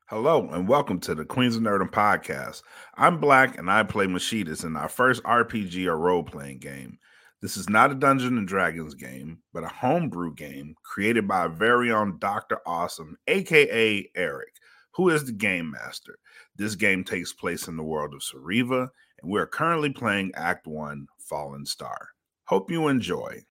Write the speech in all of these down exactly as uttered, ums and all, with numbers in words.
Hello and welcome to the Queens of Nerdom podcast. I'm Black and I play Mashitas in our first R P G or role-playing game. This is not a Dungeons and Dragons game, but a homebrew game created by our very own Doctor Awesome, aka Eric, who is the game master. This game takes place in the world of Sariva, and we are currently playing Act One, Fallen Star. Hope you enjoy.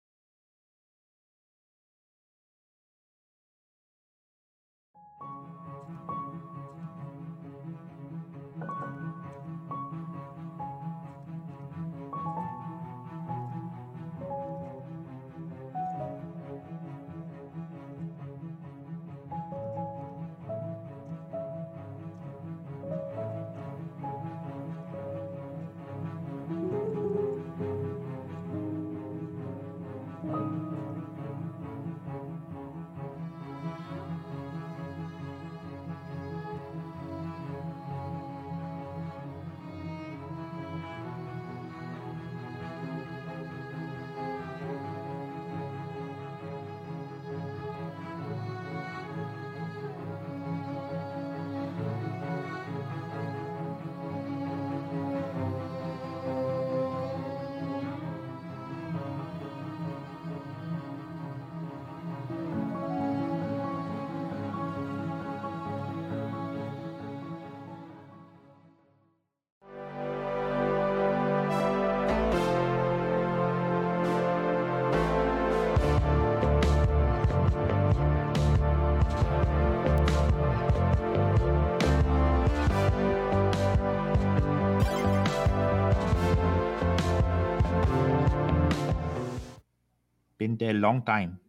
Been there a long time.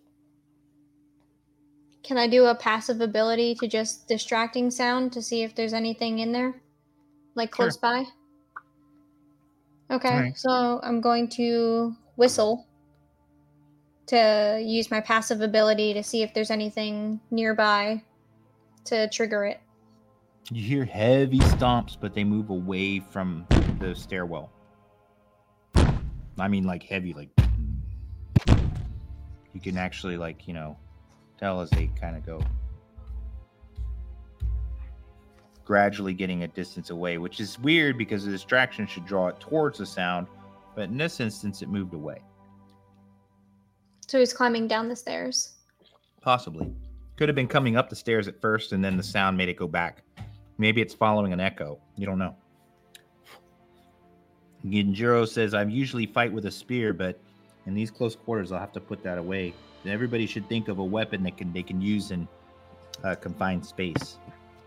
Can I do a passive ability to just distracting sound to see if there's anything in there? Like close Sure. by? Okay, Alright. so I'm going to whistle to use my passive ability to see if there's anything nearby to trigger it. You hear heavy stomps, but they move away from the stairwell. I mean, like heavy, like you can actually, like, you know, tell as they kind of go gradually getting a distance away, which is weird because the distraction should draw it towards the sound, but in this instance, it moved away. So he's climbing down the stairs. Possibly. Could have been coming up the stairs at first, and then the sound made it go back. Maybe it's following an echo. You don't know. Genjiro says, I usually fight with a spear, but in these close quarters, I'll have to put that away. And everybody should think of a weapon that can they can use in uh, confined space.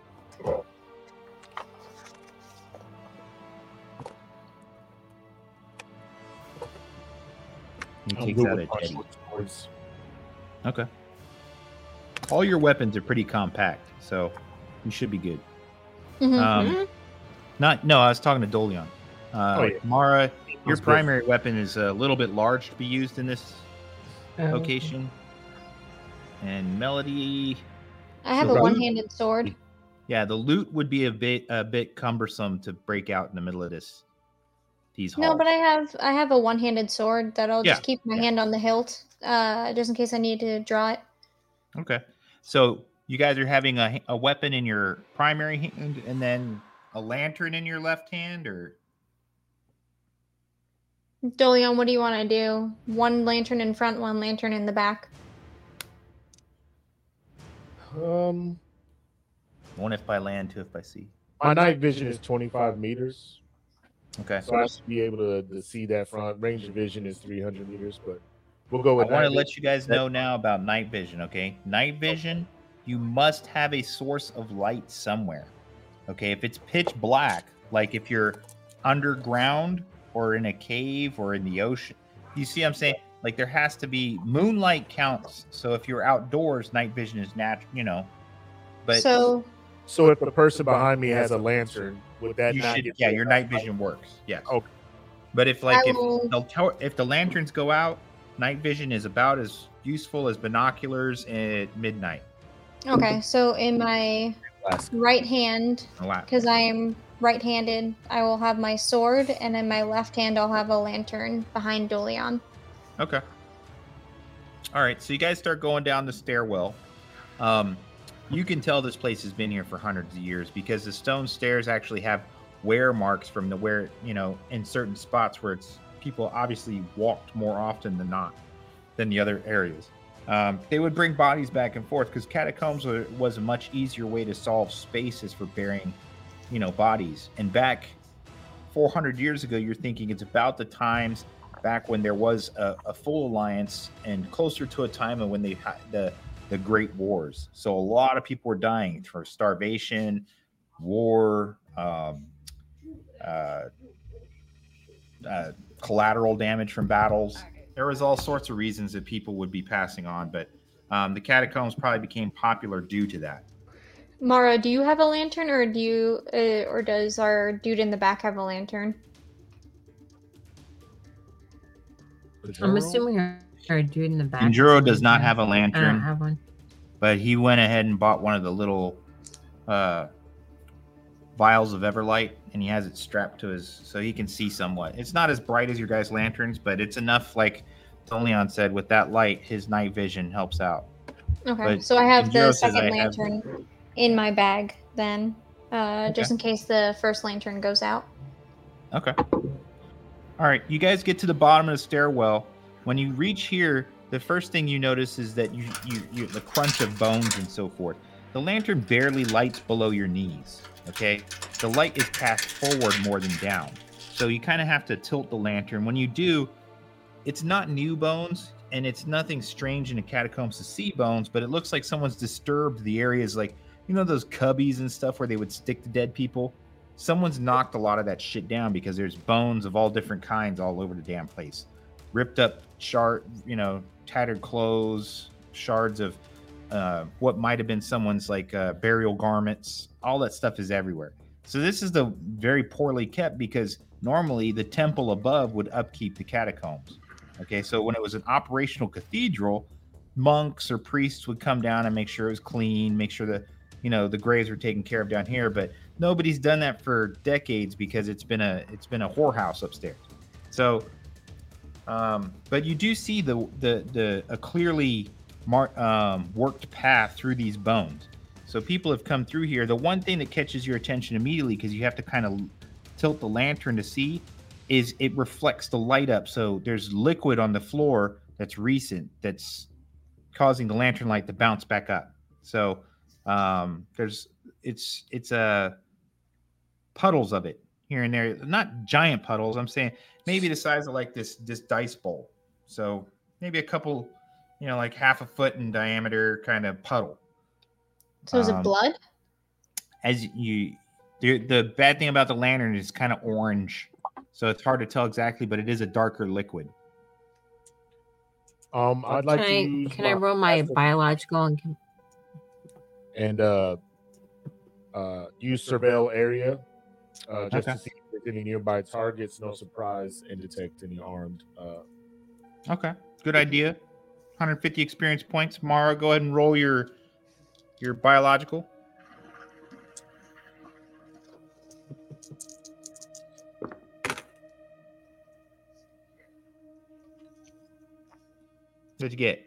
He I'm takes good out with a teddy. short swords. Okay. All your weapons are pretty compact, so you should be good. Mm-hmm. Um, not no, I was talking to Dolion. Uh, Oh, yeah. Mara, your good. primary weapon is a little bit large to be used in this Um, location. And Melody, I have So a the- one-handed sword. yeah, the loot would be a bit a bit cumbersome to break out in the middle of this. These halls. No, but I have I have a one-handed sword that I'll Yeah, just keep my yeah. hand on the hilt, uh, just in case I need to draw it. Okay, so you guys are having a a weapon in your primary hand, and then a lantern in your left hand, or Dolion, what do you want to do? One lantern in front, one lantern in the back. Um, one if by land, two if by sea. my night vision is twenty-five meters, Okay. so I should be able to, to see that front. Range of vision is three hundred meters, but we'll go I with. want to night let you guys vision. know now about night vision, okay? Night vision, you must have a source of light somewhere. Okay, if it's pitch black, like if you're underground or in a cave or in the ocean, you see what I'm saying? Like there has to be moonlight counts. So if you're outdoors, night vision is natural, you know. But so So if the person behind me has a lantern, would that you not should, get yeah, me your a night vision works. Yes. Okay. But if like I if will- the tel- if the lanterns go out, night vision is about as useful as binoculars at midnight. okay, so in my Last- right hand, A lot. because I am right-handed, I will have my sword, and in my left hand, I'll have a lantern behind Dolion. Okay. All right. So you guys start going down the stairwell. Um, You can tell this place has been here for hundreds of years because the stone stairs actually have wear marks from the where, you know, in certain spots where it's people obviously walked more often than not than the other areas. Um, they would bring bodies back and forth because catacombs were, was a much easier way to solve spaces for burying, you know, bodies. And back four hundred years ago, you're thinking it's about the times back when there was a, a full alliance and closer to a time of when they had the the Great Wars. So a lot of people were dying for starvation, war, um, uh, uh, collateral damage from battles. There was all sorts of reasons that people would be passing on, but um, the catacombs probably became popular due to that. Mara, do you have a lantern, or do you, uh, or does our dude in the back have a lantern? I'm assuming our, our dude in the back. Injuro does not have a I don't lantern, have one. but he went ahead and bought one of the little uh, vials of Everlight, and he has it strapped to his, so he can see somewhat. It's not as bright as your guys' lanterns, but it's enough, like Tolion said, with that light, his night vision helps out. Okay, But so I have Injiro the says second I have- lantern in my bag then, uh, just Okay. in case the first lantern goes out. Okay. All right, you guys get to the bottom of the stairwell. When you reach here, the first thing you notice is that you, you, you the crunch of bones and so forth. The lantern barely lights below your knees, okay? The light is cast forward more than down. So you kind of have to tilt the lantern. When you do, it's not new bones, and it's nothing strange in the catacombs to see bones, but it looks like someone's disturbed the areas, like, you know, those cubbies and stuff where they would stick the dead people? Someone's knocked a lot of that shit down because there's bones of all different kinds all over the damn place. Ripped up shard, you know, tattered clothes, shards of uh, what might have been someone's like uh, burial garments. All that stuff is everywhere. So this is the very poorly kept because normally the temple above would upkeep the catacombs. Okay, so when it was an operational cathedral, monks or priests would come down and make sure it was clean, make sure that, you know, the graves were taken care of down here. But nobody's done that for decades because it's been a it's been a whorehouse upstairs. So, um, but you do see the the the a clearly mar- um, worked path through these bones. So people have come through here. The one thing that catches your attention immediately, because you have to kind of tilt the lantern to see, is it reflects the light up. So there's liquid on the floor that's recent that's causing the lantern light to bounce back up. So um, there's it's it's uh, puddles of it here and there. Not giant puddles. I'm saying maybe the size of like this this dice bowl. So maybe a couple, you know, like half a foot in diameter kind of puddle. So is it Um, blood? As you, the, the bad thing about the lantern is kind of orange, so it's hard to tell exactly, but it is a darker liquid. Um, I'd like Can to I use can I roll my passive biological and can- and uh, uh, use surveil area uh, just Okay. to see if there's any nearby targets. No surprise, and detect any armed. Uh, Okay, good idea. one hundred fifty experience points. Mara, go ahead and roll your your biological. What'd you get?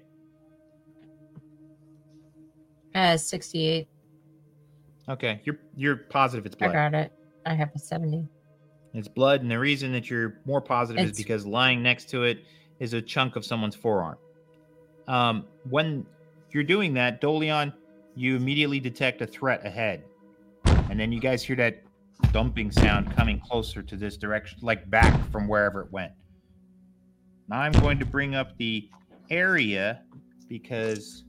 uh sixty-eight. Okay, you're you're positive it's I blood. got it. I have a seventy. It's blood, and the reason that you're more positive is It's- because lying next to it is a chunk of someone's forearm. Um, when you're doing that, Dolion, you immediately detect a threat ahead, and then you guys hear that dumping sound coming closer to this direction, like back from wherever it went. Now I'm going to bring up the area because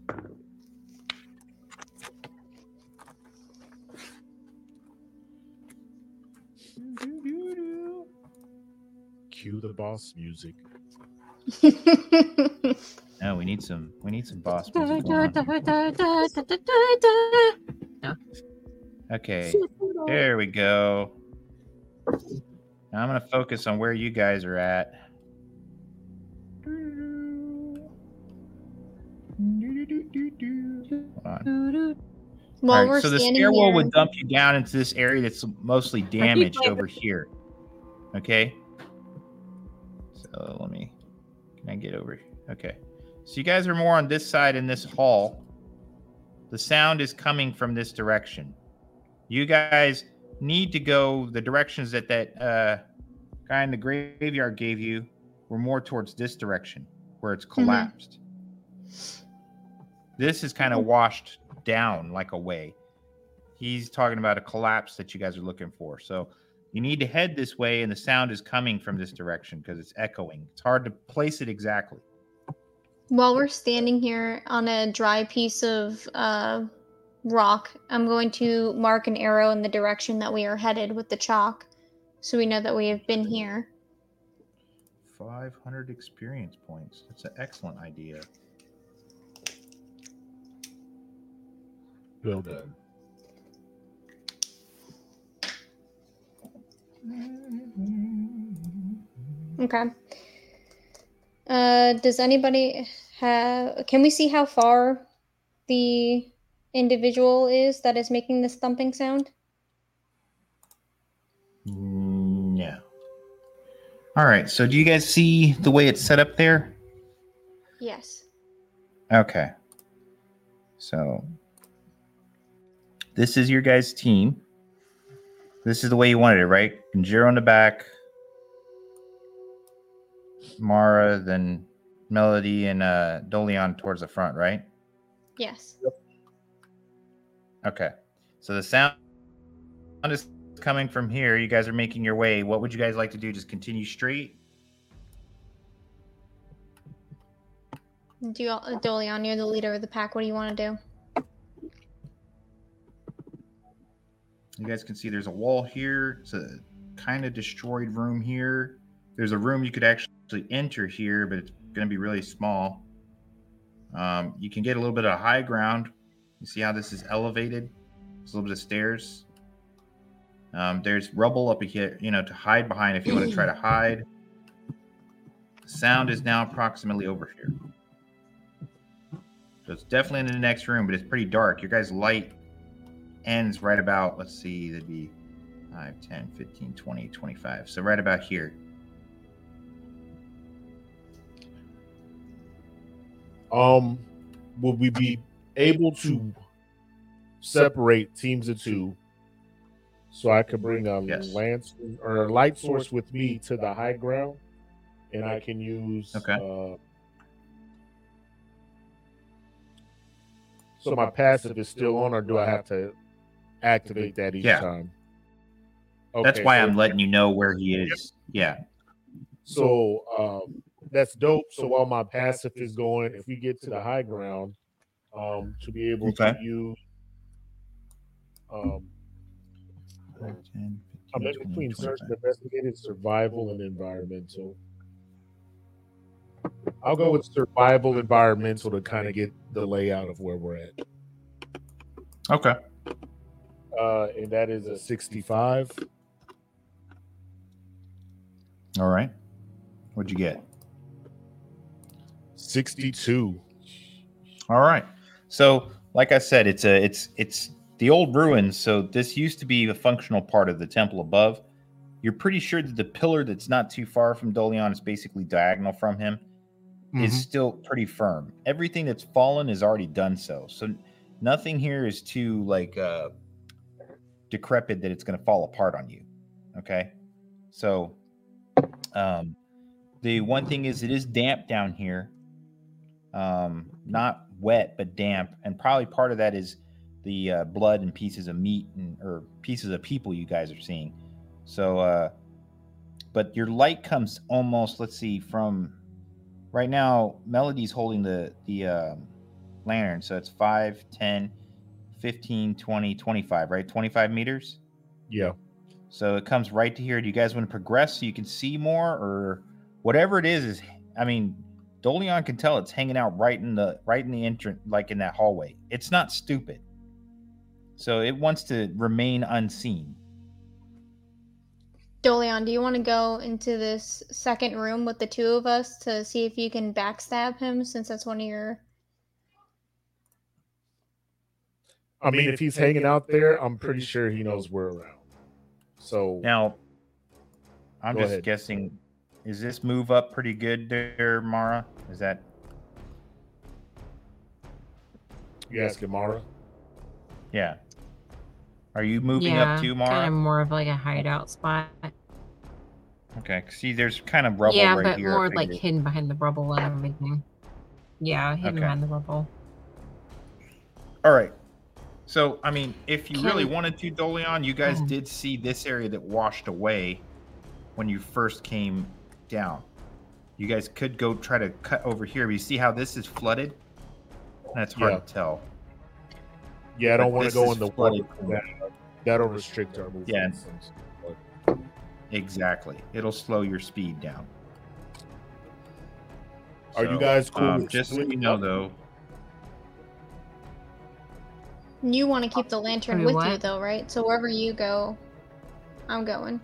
cue the boss music. no, we need some we need some boss music going on. Okay, there we go. Now I'm going to focus on where you guys are at. Hold on. While All right, we're so the standing stairwell here, would dump you down into this area that's mostly damaged over here. Okay. So let me. Can I get over? Okay. So you guys are more on this side in this hall. the sound is coming from this direction. You guys need to go the directions that that uh, guy in the graveyard gave you were more towards this direction where it's collapsed. Mm-hmm. This is kind of washed down like a way. He's talking about a collapse that you guys are looking for. So you need to head this way, and the sound is coming from this direction because it's echoing. It's hard to place it exactly. While we're standing here on a dry piece of uh, rock, I'm going to mark an arrow in the direction that we are headed with the chalk, so we know that we have been here. five hundred experience points. That's an excellent idea. Well done. Okay. Uh, does anybody have... Can we see how far the individual is that is making this thumping sound? No. All right. So do you guys see the way it's set up there? Yes. Okay. So this is your guys' team. This is the way you wanted it, right? Conjuro in the back, Mara, then Melody and uh, Dolion towards the front, right? Yes. Yep. Okay. So the sound is coming from here. You guys are making your way. What would you guys like to do? Just continue straight? Do you, Dolion, you're the leader of the pack. What do you want to do? You guys can see there's a wall here. It's a kind of destroyed room here. There's a room you could actually enter here, but it's going to be really small. Um, you can get a little bit of high ground. You see how this is elevated? There's a little bit of stairs. Um, there's rubble up here, you know, to hide behind if you want to try to hide. The sound is now approximately over here. So it's definitely in the next room, but it's pretty dark. Your guys' light ends right about, let's see, that'd be five, ten, fifteen, twenty, twenty-five. So right about here. Um, will we be able to separate teams of two so I could bring a Yes. lance or a light source with me to the high ground, and I can use Okay. uh, so my passive is still on, or do I have to activate that each Yeah. time? That's Okay, why so- I'm letting you know where he is. Yeah. So um, that's dope. So while my passive is going, if we get to the high ground, um, to be able Okay. to use, um, I'm in between search and investigative, survival, and environmental. I'll go with survival, environmental to kind of get the layout of where we're at. Okay. Uh, and that is a sixty-five. All right. What'd you get? sixty-two. All right. So, like I said, it's a it's it's the old ruins. So this used to be a functional part of the temple above. You're pretty sure that the pillar that's not too far from Dolion is basically diagonal from him Mm-hmm. is still pretty firm. Everything that's fallen is already done so. So nothing here is too like uh decrepit that it's going to fall apart on you. Okay. So um the one thing is it is damp down here. Um, not wet, but damp. And probably part of that is the uh, blood and pieces of meat and or pieces of people you guys are seeing. So, uh, but your light comes almost, let's see, from right now, Melody's holding the, the um, lantern. So it's five, ten, fifteen, twenty, twenty-five, right? twenty-five meters. Yeah. So it comes right to here. Do you guys want to progress so you can see more, or whatever it is? Is I mean, Dolion can tell it's hanging out right in the right in the entrance, like in that hallway. It's not stupid, so it wants to remain unseen. Dolion, do you want to go into this second room with the two of us to see if you can backstab him, since that's one of your... I mean, if he's hanging out there, I'm pretty sure he knows we're around. So Now, I'm Go just ahead. guessing. Is this move up pretty good there, Mara? Is that you asking Mara? Yeah. Are you moving yeah, up too, Mara? kind of more of like a hideout spot. Okay. See, there's kind of rubble yeah, right but here. more like hidden behind the rubble and everything. Yeah, hidden Okay. behind the rubble. All right. So, I mean, if you Can- really wanted to, Dolion, you guys Oh. did see this area that washed away when you first came down. You guys could go try to cut over here. But you see how this is flooded? That's hard Yeah. to tell. Yeah, I don't But want this to go is in the flooded. water. That, that'll restrict our movement. Yeah. Exactly. It'll slow your speed down. Are you So, guys cool um, with just so you splitting know, up? though. You want to keep the lantern Wait, with what? you, though, right? So wherever you go, I'm going.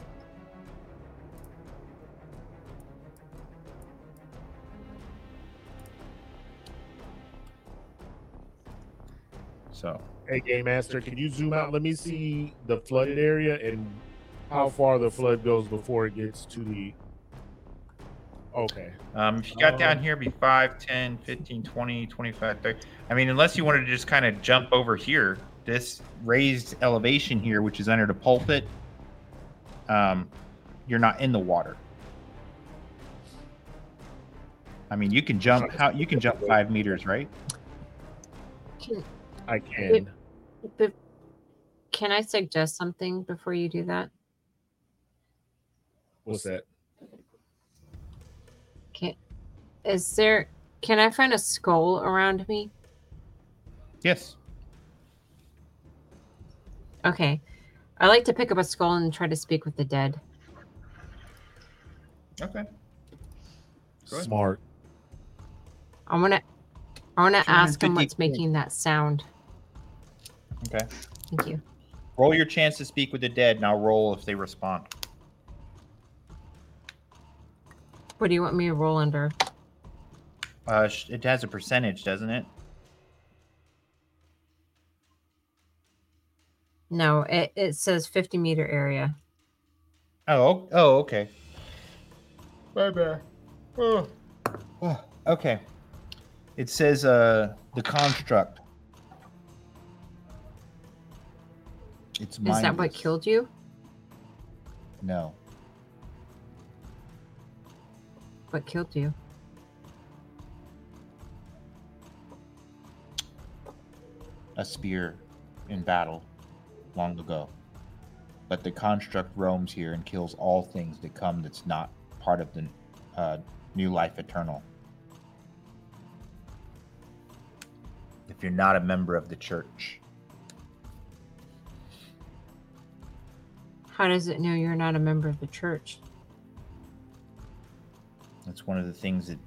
So, Hey, Game Master, can you zoom out? Let me see the flooded area and how far the flood goes before it gets to the. Okay. um, if you got down Um, here, it'd be five, ten, fifteen, twenty, twenty-five, thirty. I mean, unless you wanted to just kind of jump over here, this raised elevation here, which is under the pulpit, um, you're not in the water. I mean, you can jump. How you can jump five meters, right? Can, I can. but can I suggest something before you do that? What's that? Can, is there? Can I find a skull around me? Yes. Okay. I like to pick up a skull and try to speak with the dead. Okay. Go ahead. Smart. I want to. I want to ask him what's two hundred fifty making that sound. Okay. Thank you. Roll your chance to speak with the dead, and I'll roll if they respond. What do you want me to roll under? Uh, sh- it has a percentage, doesn't it? No, it, it says fifty meter area. Oh. Oh. Okay. My bad. Oh. Oh, okay. It says uh the construct. It's Is that what mindless. killed you? No. What killed you? A spear in battle long ago. But the construct roams here and kills all things that come that's not part of the uh, new life eternal. If you're not a member of the church. How does it know you're not a member of the church? That's one of the things that,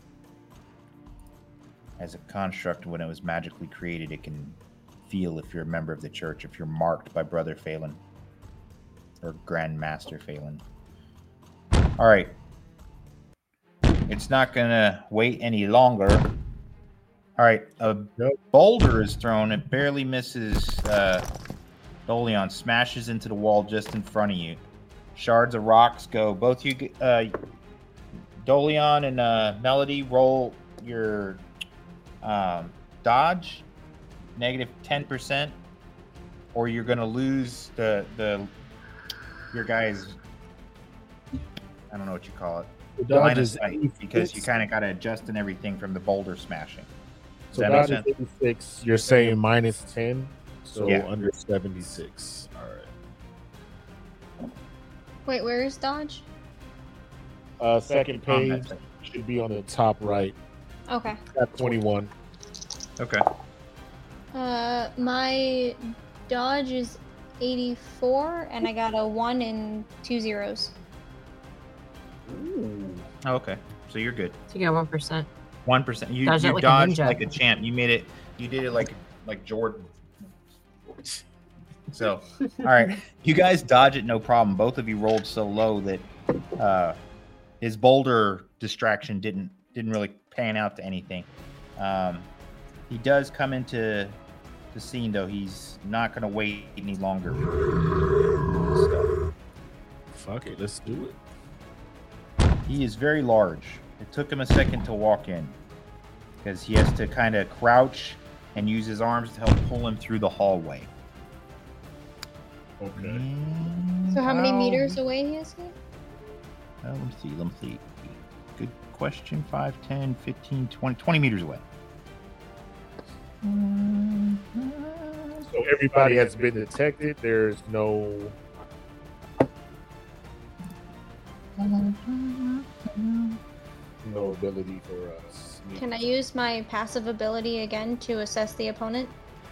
as a construct, when it was magically created, it can feel if you're a member of the church, if you're marked by Brother Phelan or Grand Master Phelan. All right. It's not going to wait any longer. All right. A Yep. boulder is thrown. It barely misses uh, Dolion, smashes into the wall just in front of you. Shards of rocks go. Both you, uh, Dolion and uh, Melody, roll your um, dodge, negative ten percent, or you're going to lose the the your guys. I don't know what you call it. The dodge Line of is sight, because you kind of got to adjust and everything from the boulder smashing. Does so that make dodge is sense? eighty-six. You're saying minus ten, so Yeah. under seventy-six. All right. Wait, where is Dodge? Uh, second Combat page check. should be on the top right. Okay. At twenty-one. Okay. Uh, my Dodge is eighty-four, and I got a one and two zeros. Oh, okay. So you're good. So you got one percent. One percent. You, Dodge it you like a dodged ninja. like a champ. You made it. You did it like like Jordan. So, all right, you guys dodge it no problem. Both of you rolled so low that uh, his boulder distraction didn't didn't really pan out to anything. Um, he does come into the scene though. He's not going to wait any longer. So, Fuck it, let's do it. he is very large. It took him a second to walk in because he has to kind of crouch and use his arms to help pull him through the hallway. Okay. And So how many how- meters away is he? Oh, let me see. Let me see. Good question. five, ten, fifteen, twenty, twenty meters away. So everybody has been detected. There's no. No ability for us. Can I use my passive ability again to assess the opponent?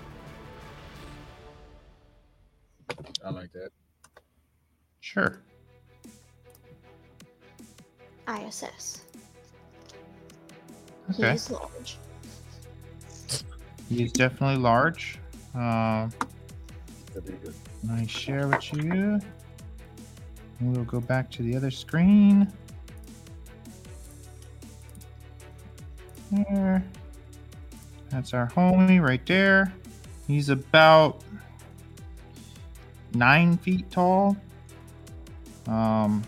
I like that. Sure. I assess. Okay. He's large. He's definitely large. Um, That'd be good. I share with you. We'll go back to the other screen. There. That's our homie right there. He's about nine feet tall. Um,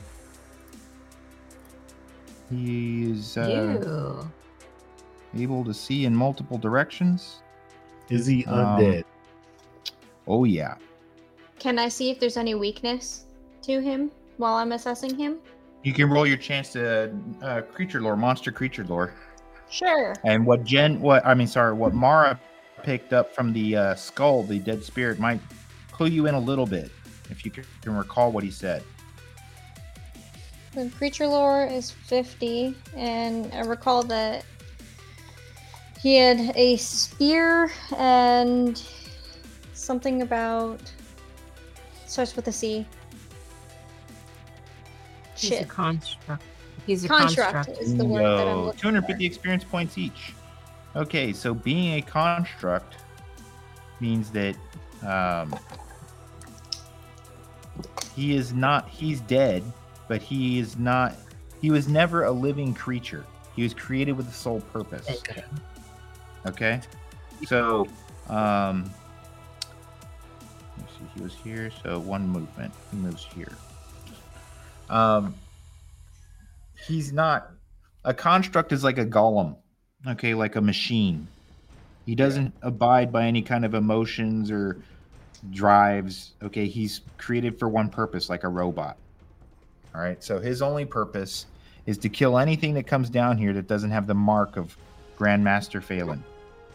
he's uh, Ew. able to see in multiple directions. Is he Um, undead? Oh yeah. Can I see if there's any weakness to him while I'm assessing him? You can roll your chance to uh, creature lore, monster creature lore. Sure. And what Jen, what I mean, sorry, what Mara picked up from the uh, skull, the dead spirit, might clue you in a little bit if you can can recall what he said. The creature lore is fifty, and I recall that he had a spear and something about starts with a C. He's a Shit. construct. He's a Construct, construct. is the word that I'm No, looking two hundred fifty for. experience points each. Okay, so being a construct means that um, he is not, he's dead, but he is not, he was never a living creature. He was created with a sole purpose. Okay. Okay, so um, let's see, he was here, so one movement. He moves here. Um, he's not a construct is like a golem, okay, like a machine. He doesn't abide by any kind of emotions or drives. Okay, he's created for one purpose, like a robot. All right, so his only purpose is to kill anything that comes down here that doesn't have the mark of Grandmaster Phelan.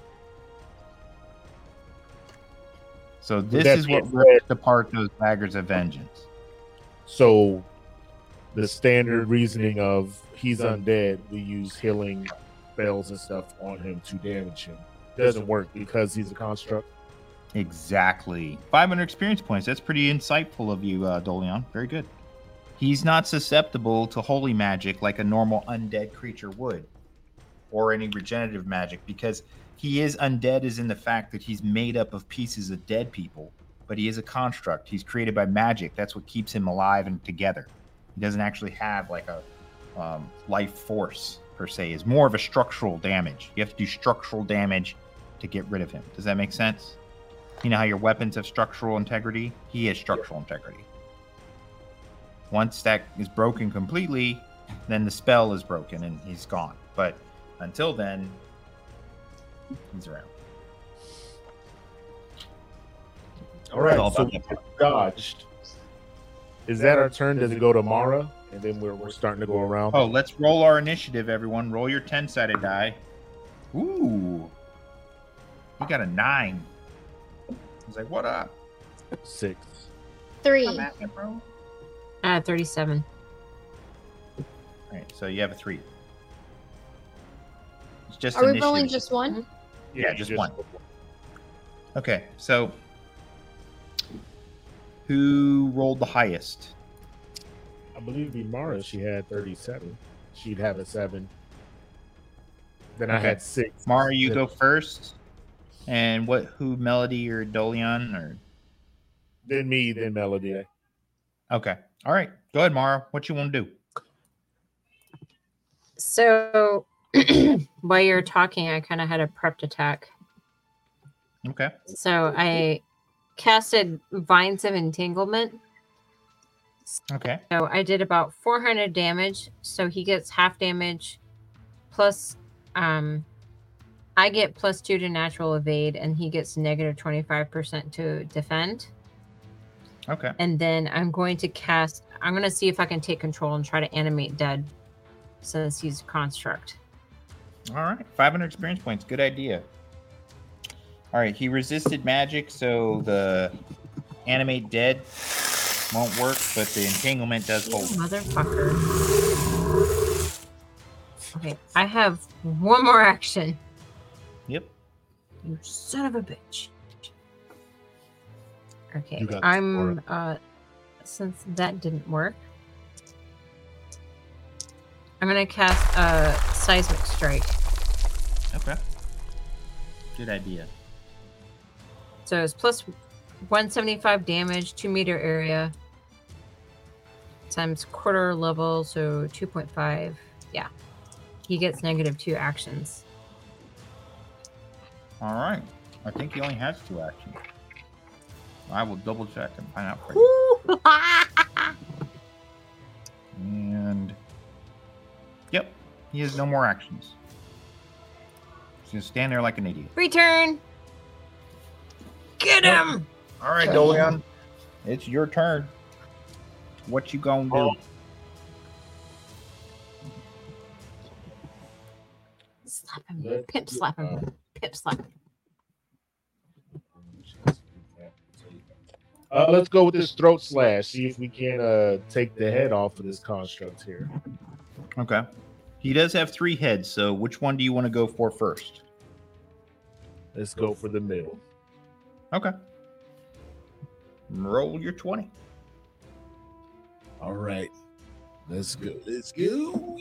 So this that is what being rips apart those daggers of vengeance. So the standard reasoning of he's undead, we use healing spells and stuff on him to damage him. Doesn't work because he's a construct. Exactly. five hundred experience points. That's pretty insightful of you, uh, Dolion. Very good. He's not susceptible to holy magic like a normal undead creature would, or any regenerative magic, because he is undead is in the fact that he's made up of pieces of dead people, but he is a construct. He's created by magic. That's what keeps him alive and together. He doesn't actually have like a um, life force per se. Is more of a structural damage. You have to do structural damage to get rid of him. Does that make sense? You know how your weapons have structural integrity? He has structural integrity. Once that is broken completely, then the spell is broken and he's gone. But until then, he's around. All right, All so about we that. dodged. Is that our turn? Does it go to Mara? And then we're, we're starting to go around. Oh, let's roll our initiative, everyone. Roll your ten-sided die. Ooh. You got a nine. I was like, what up? Six. Three. Come at me, bro. Uh, thirty-seven. All right, so you have a three. It's just Are we initiative. rolling just one? Yeah, you just one. Okay, so who rolled the highest? I believe in Mara, she had thirty-seven. She'd have a seven. Then I Okay. had six. Mara, you Then- go first. And what? Who? Melody or Dolion? Or Then me, then Melody. okay, all right. Go ahead, Mara. What you want to do? So while you're talking, I kind of had a prepped attack. Okay. So I casted Vines of Entanglement. Okay. So I did about four hundred damage. So he gets half damage plus um I get plus two to natural evade and he gets negative twenty-five percent to defend. Okay. And then I'm going to cast. I'm going to see if I can take control and try to animate Dead, since he's construct. All right. five hundred experience points. Good idea. All right. He resisted magic, so the animate Dead won't work, but the entanglement does You hold. motherfucker. Okay, I have one more action. Yep. You son of a bitch. Okay, You got I'm uh since that didn't work. I'm gonna cast a uh, seismic strike. Okay. Good idea. So it's plus one seventy-five damage, two meter area. Times quarter level, so two point five. Yeah. He gets negative two actions. All right. I think he only has two actions. I will double check and find out for you. And yep, he has no more actions. He's gonna stand there like an idiot. Return. Get him. All right, Dolion, it's your turn. What you gonna do? Slap him. Pimp slap him. Pimp slap him. Uh, let's go with this throat slash. See if we can uh, take the head off of this construct here. Okay. He does have three heads, so which one do you want to go for first? Let's go for the middle. Okay. Roll your twenty. All right. Let's go. Let's go.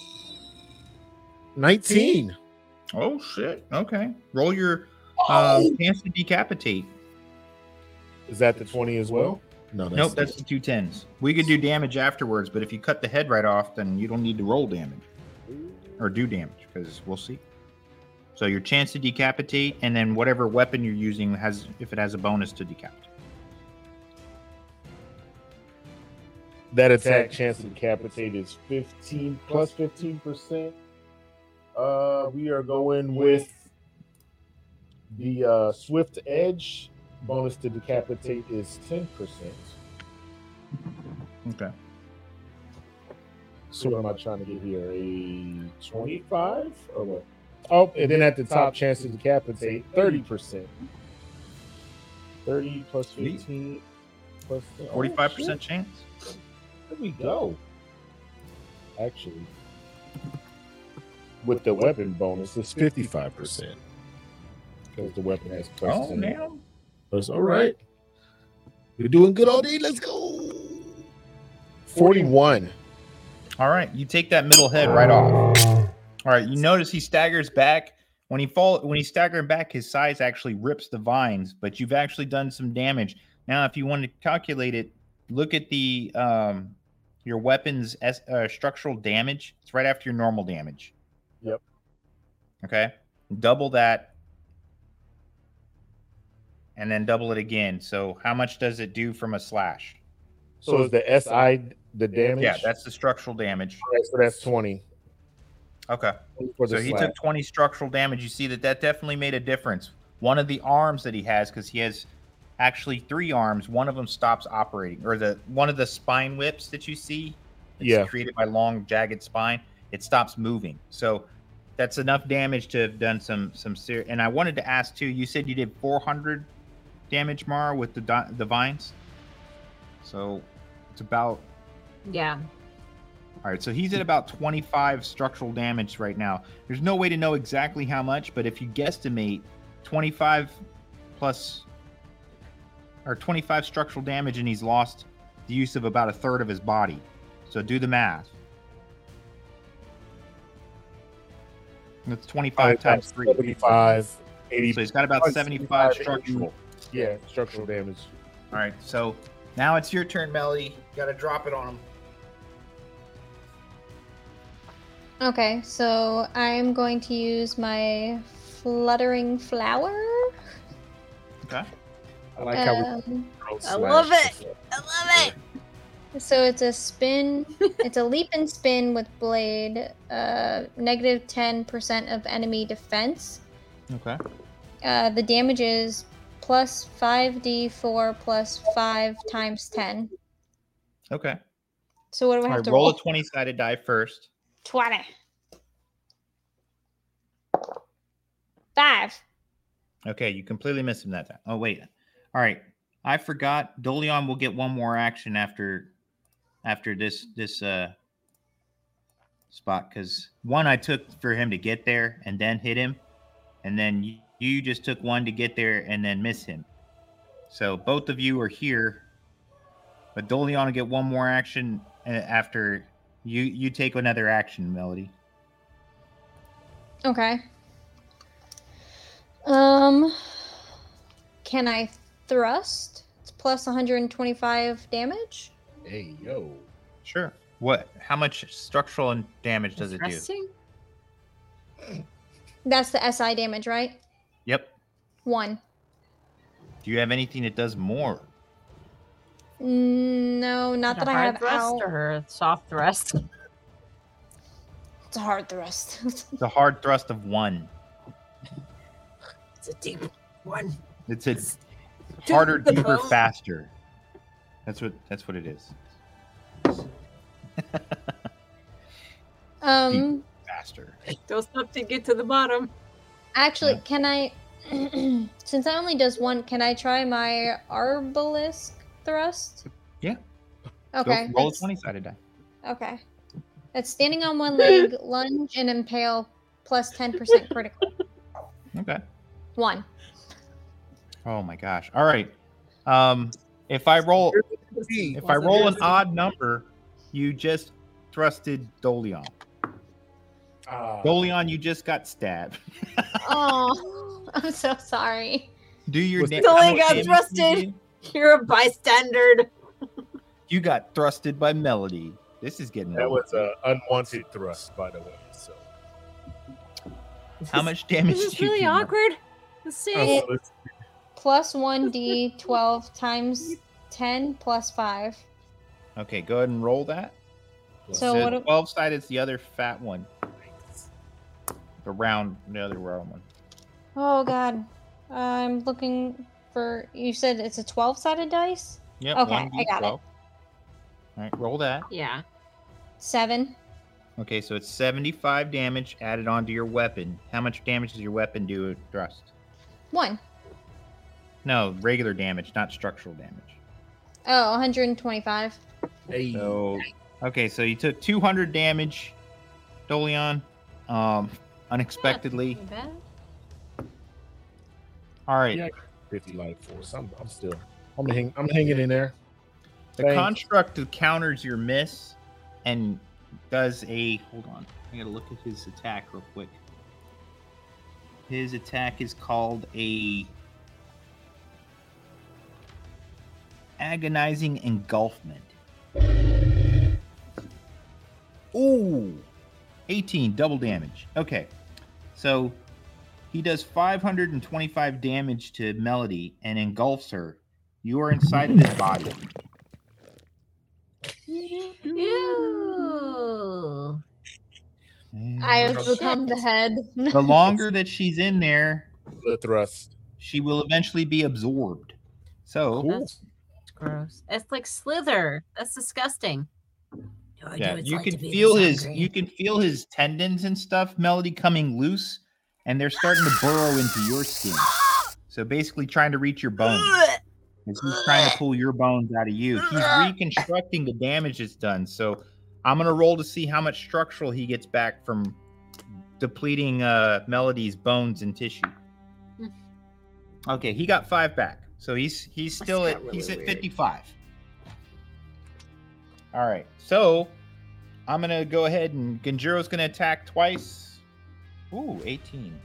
nineteen. Oh shit. Okay. Roll your uh, Oh. chance to decapitate. Is that the twenty as well? No, that's Nope, that's the two tens. We could do damage afterwards, but if you cut the head right off, then you don't need to roll damage or do damage because we'll see. So your chance to decapitate, and then whatever weapon you're using has, if it has a bonus to decapitate. that attack chance to decapitate is fifteen plus fifteen percent. Uh, we are going with the uh, swift edge. Bonus to decapitate is ten percent. Okay. So what am I trying to get here? A twenty-five or what? Oh, and then at the top, chance to decapitate, thirty percent. thirty plus fifteen plus Forty-five oh, percent shit. chance. There we go. Actually, with the weapon bonus, it's fifty-five percent. Because the weapon has plus Oh, ten. damn. That's all right. We're doing good all day. Let's go. forty-one. All right, you take that middle head right off. All right, you notice he staggers back. When he fall, when he's staggering back, his size actually rips the vines, but you've actually done some damage. Now, if you want to calculate it, look at the um, your weapon's S, uh, structural damage. It's right after your normal damage. Yep. Okay. Double that, and then double it again. So, how much does it do from a slash? So is the S I the damage? Yeah, that's the structural damage. All right, so that's twenty. Okay. For the So he slash. took twenty structural damage. You see that that definitely made a difference. One of the arms that he has, because he has actually three arms, one of them stops operating, or the one of the spine whips that you see, that's Yeah. created by long jagged spine, it stops moving. So that's enough damage to have done some some serious. And I wanted to ask too. You said you did four hundred damage, Mara, with the di- the vines. So it's about. Yeah. All right, so he's at about twenty-five structural damage right now. There's no way to know exactly how much, but if you guesstimate twenty-five plus or twenty-five structural damage, and he's lost the use of about a third of his body. So do the math. That's twenty-five times three. seventy-five, eighty. So he's got about seventy-five structural. Yeah, structural damage. All right, so now it's your turn, Melody. You got to drop it on him. Okay, so I'm going to use my fluttering flower. Okay. I like how we Um, I love it. I love it. so it's a spin. It's a leap and spin with blade. Uh, negative ten percent of enemy defense. Okay. Uh, the damage is plus five d four plus five times ten. Okay. So what do I All have right, to roll roll? a twenty-sided die first. twenty. Five. Okay, you completely missed him that time. Oh, wait. All right. I forgot. Dolion will get one more action after after this this uh spot, because one I took for him to get there and then hit him, and then you, you just took one to get there and then miss him. So both of you are here, but Dolion will get one more action uh, after you you take another action, Melody. Okay. Um, can I thrust? It's plus one hundred twenty-five damage. Hey, yo. Sure. What? How much structural and damage does it do? Interesting. That's the S I damage, right? Yep. One. Do you have anything that does more? Mm, No, not A that I hard have thrust out. or a soft thrust. It's a hard thrust. It's a hard thrust of one. It's a deep one. It's a harder, the deeper, bone. faster. That's what. That's what it is. um, Faster. Don't stop to get to the bottom. actually, Yeah. can I? Since I only does one, can I try my arbalisk thrust? Yeah. Okay. Go roll a that's- twenty-sided die. Okay. It's standing on one leg, lunge, and impale, plus ten percent critical. Okay. One. Oh my gosh. All right. Um, if I roll, if I roll an odd number, you just thrusted Dolion. Ah, Dolion, you just got stabbed. Oh, I'm so sorry. Do your Was na- Dolion how much got damage thrusted. did you do? You're a bystander. You got thrusted by Melody. This is getting. that old. was an unwanted thrust, by the way. So, How much damage This is do you really do? awkward. Let's see. Oh, so let's- Plus one d twelve times ten plus five. Okay, go ahead and roll that. So the what? do- twelve side is the other fat one. The round, the other round one. Oh God, I'm looking for. You said it's a twelve-sided dice. Yep. Okay, one I got it. All right, roll that. Yeah. Seven. Okay, so it's seventy-five damage added onto your weapon. How much damage does your weapon do at thrust? One. No, regular damage, not structural damage. Oh, one hundred twenty-five. hey, So, okay, so you took two hundred damage, Dolion, um, unexpectedly. Not too bad. All right. Yeah. fifty life force. I'm, I'm still, I'm hang, I'm hanging in there. The Thanks. construct counters your miss and does a. Hold on. I gotta look at his attack real quick. His attack is called a agonizing engulfment. Ooh, eighteen double damage. Okay, so he does five hundred twenty-five damage to Melody and engulfs her. You are inside of his body. Ew. I have Oh, become the shit. head. The longer that she's in there, The thrust. she will eventually be absorbed. So, Cool. That's gross. It's like Slither. That's disgusting. Oh, I yeah, know it's you like can to be feel this his hungry. you can feel his tendons and stuff, Melody, coming loose, and they're starting to burrow into your skin. So basically, trying to reach your bones. As he's trying to pull your bones out of you. He's reconstructing the damage it's done. So I'm gonna roll to see how much structural he gets back from depleting uh, Melody's bones and tissue. Okay, he got five back. So he's he's still That's at not he's really at weird. fifty-five. All right, so I'm gonna go ahead and Genjiro's gonna attack twice. Ooh, eighteen.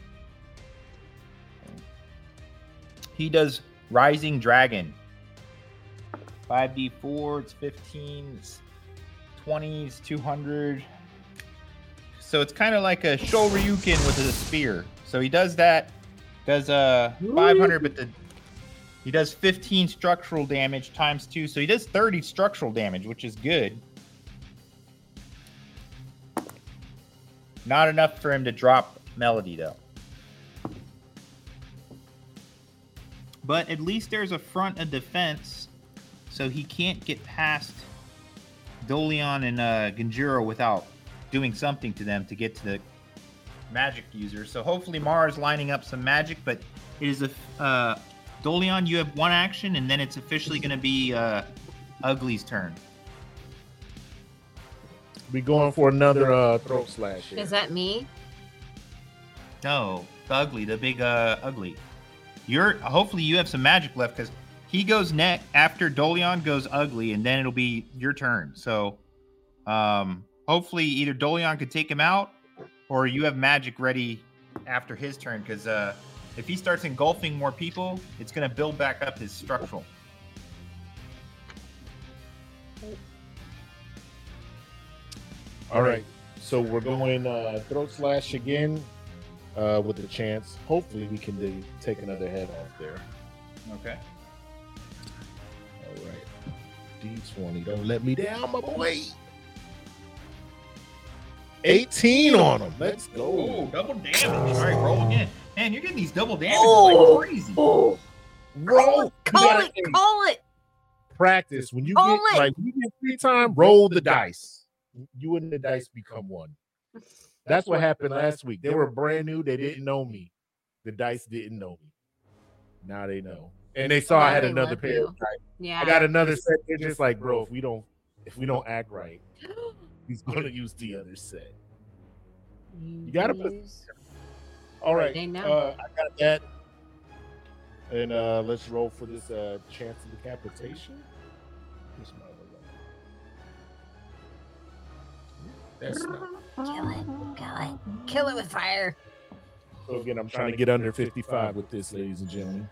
He does Rising Dragon. five d four, it's fifteen, it's twenty, it's two hundred. So it's kind of like a Shoryuken with a spear. So he does that, does uh five hundred, but the he does fifteen structural damage times two. So he does thirty structural damage, which is good. Not enough for him to drop Melody, though. but at least there's a front of defense, so he can't get past Dolion and uh, Genjuro without doing something to them to get to the magic user. So hopefully Mara's lining up some magic, but it is a uh, Dolion, you have one action, and then it's officially going to be uh, Ugly's turn. We going for another uh, throat slash here. Is that me? No, the Ugly, the big uh, Ugly. You're hopefully you have some magic left because he goes next after Dolion goes Ugly, and then it'll be your turn. So um, hopefully either Dolion could take him out, or you have magic ready after his turn. Because uh, if he starts engulfing more people, it's going to build back up his structural. All right, so we're going uh, throat slash again uh, with a chance. Hopefully, we can do, take another head off there. Okay. All right, D twenty, don't let me down, my boy. eighteen on him. Let's go. Oh, double damage. All right, roll again. Man, you're getting these double damages Oh. like crazy. Oh, Roll. call You it, gotta call it. Practice when you Call get it. like when you get free time. Roll the dice. You and the dice become one. That's what happened last week. They were brand new. They didn't know me. The dice didn't know me. Now they know, and they saw I Now had they another love pair. you. Of dice. Yeah. I got another set. They're just like, bro, if we don't, if we don't act right, he's gonna use the other set. You gotta put- use- All right, They know. uh, I got that. And uh, let's roll for this uh, chance of decapitation. This might have been- That's not. Kill it, kill it, kill it with fire. So again, I'm trying to get under fifty-five with this, ladies and gentlemen.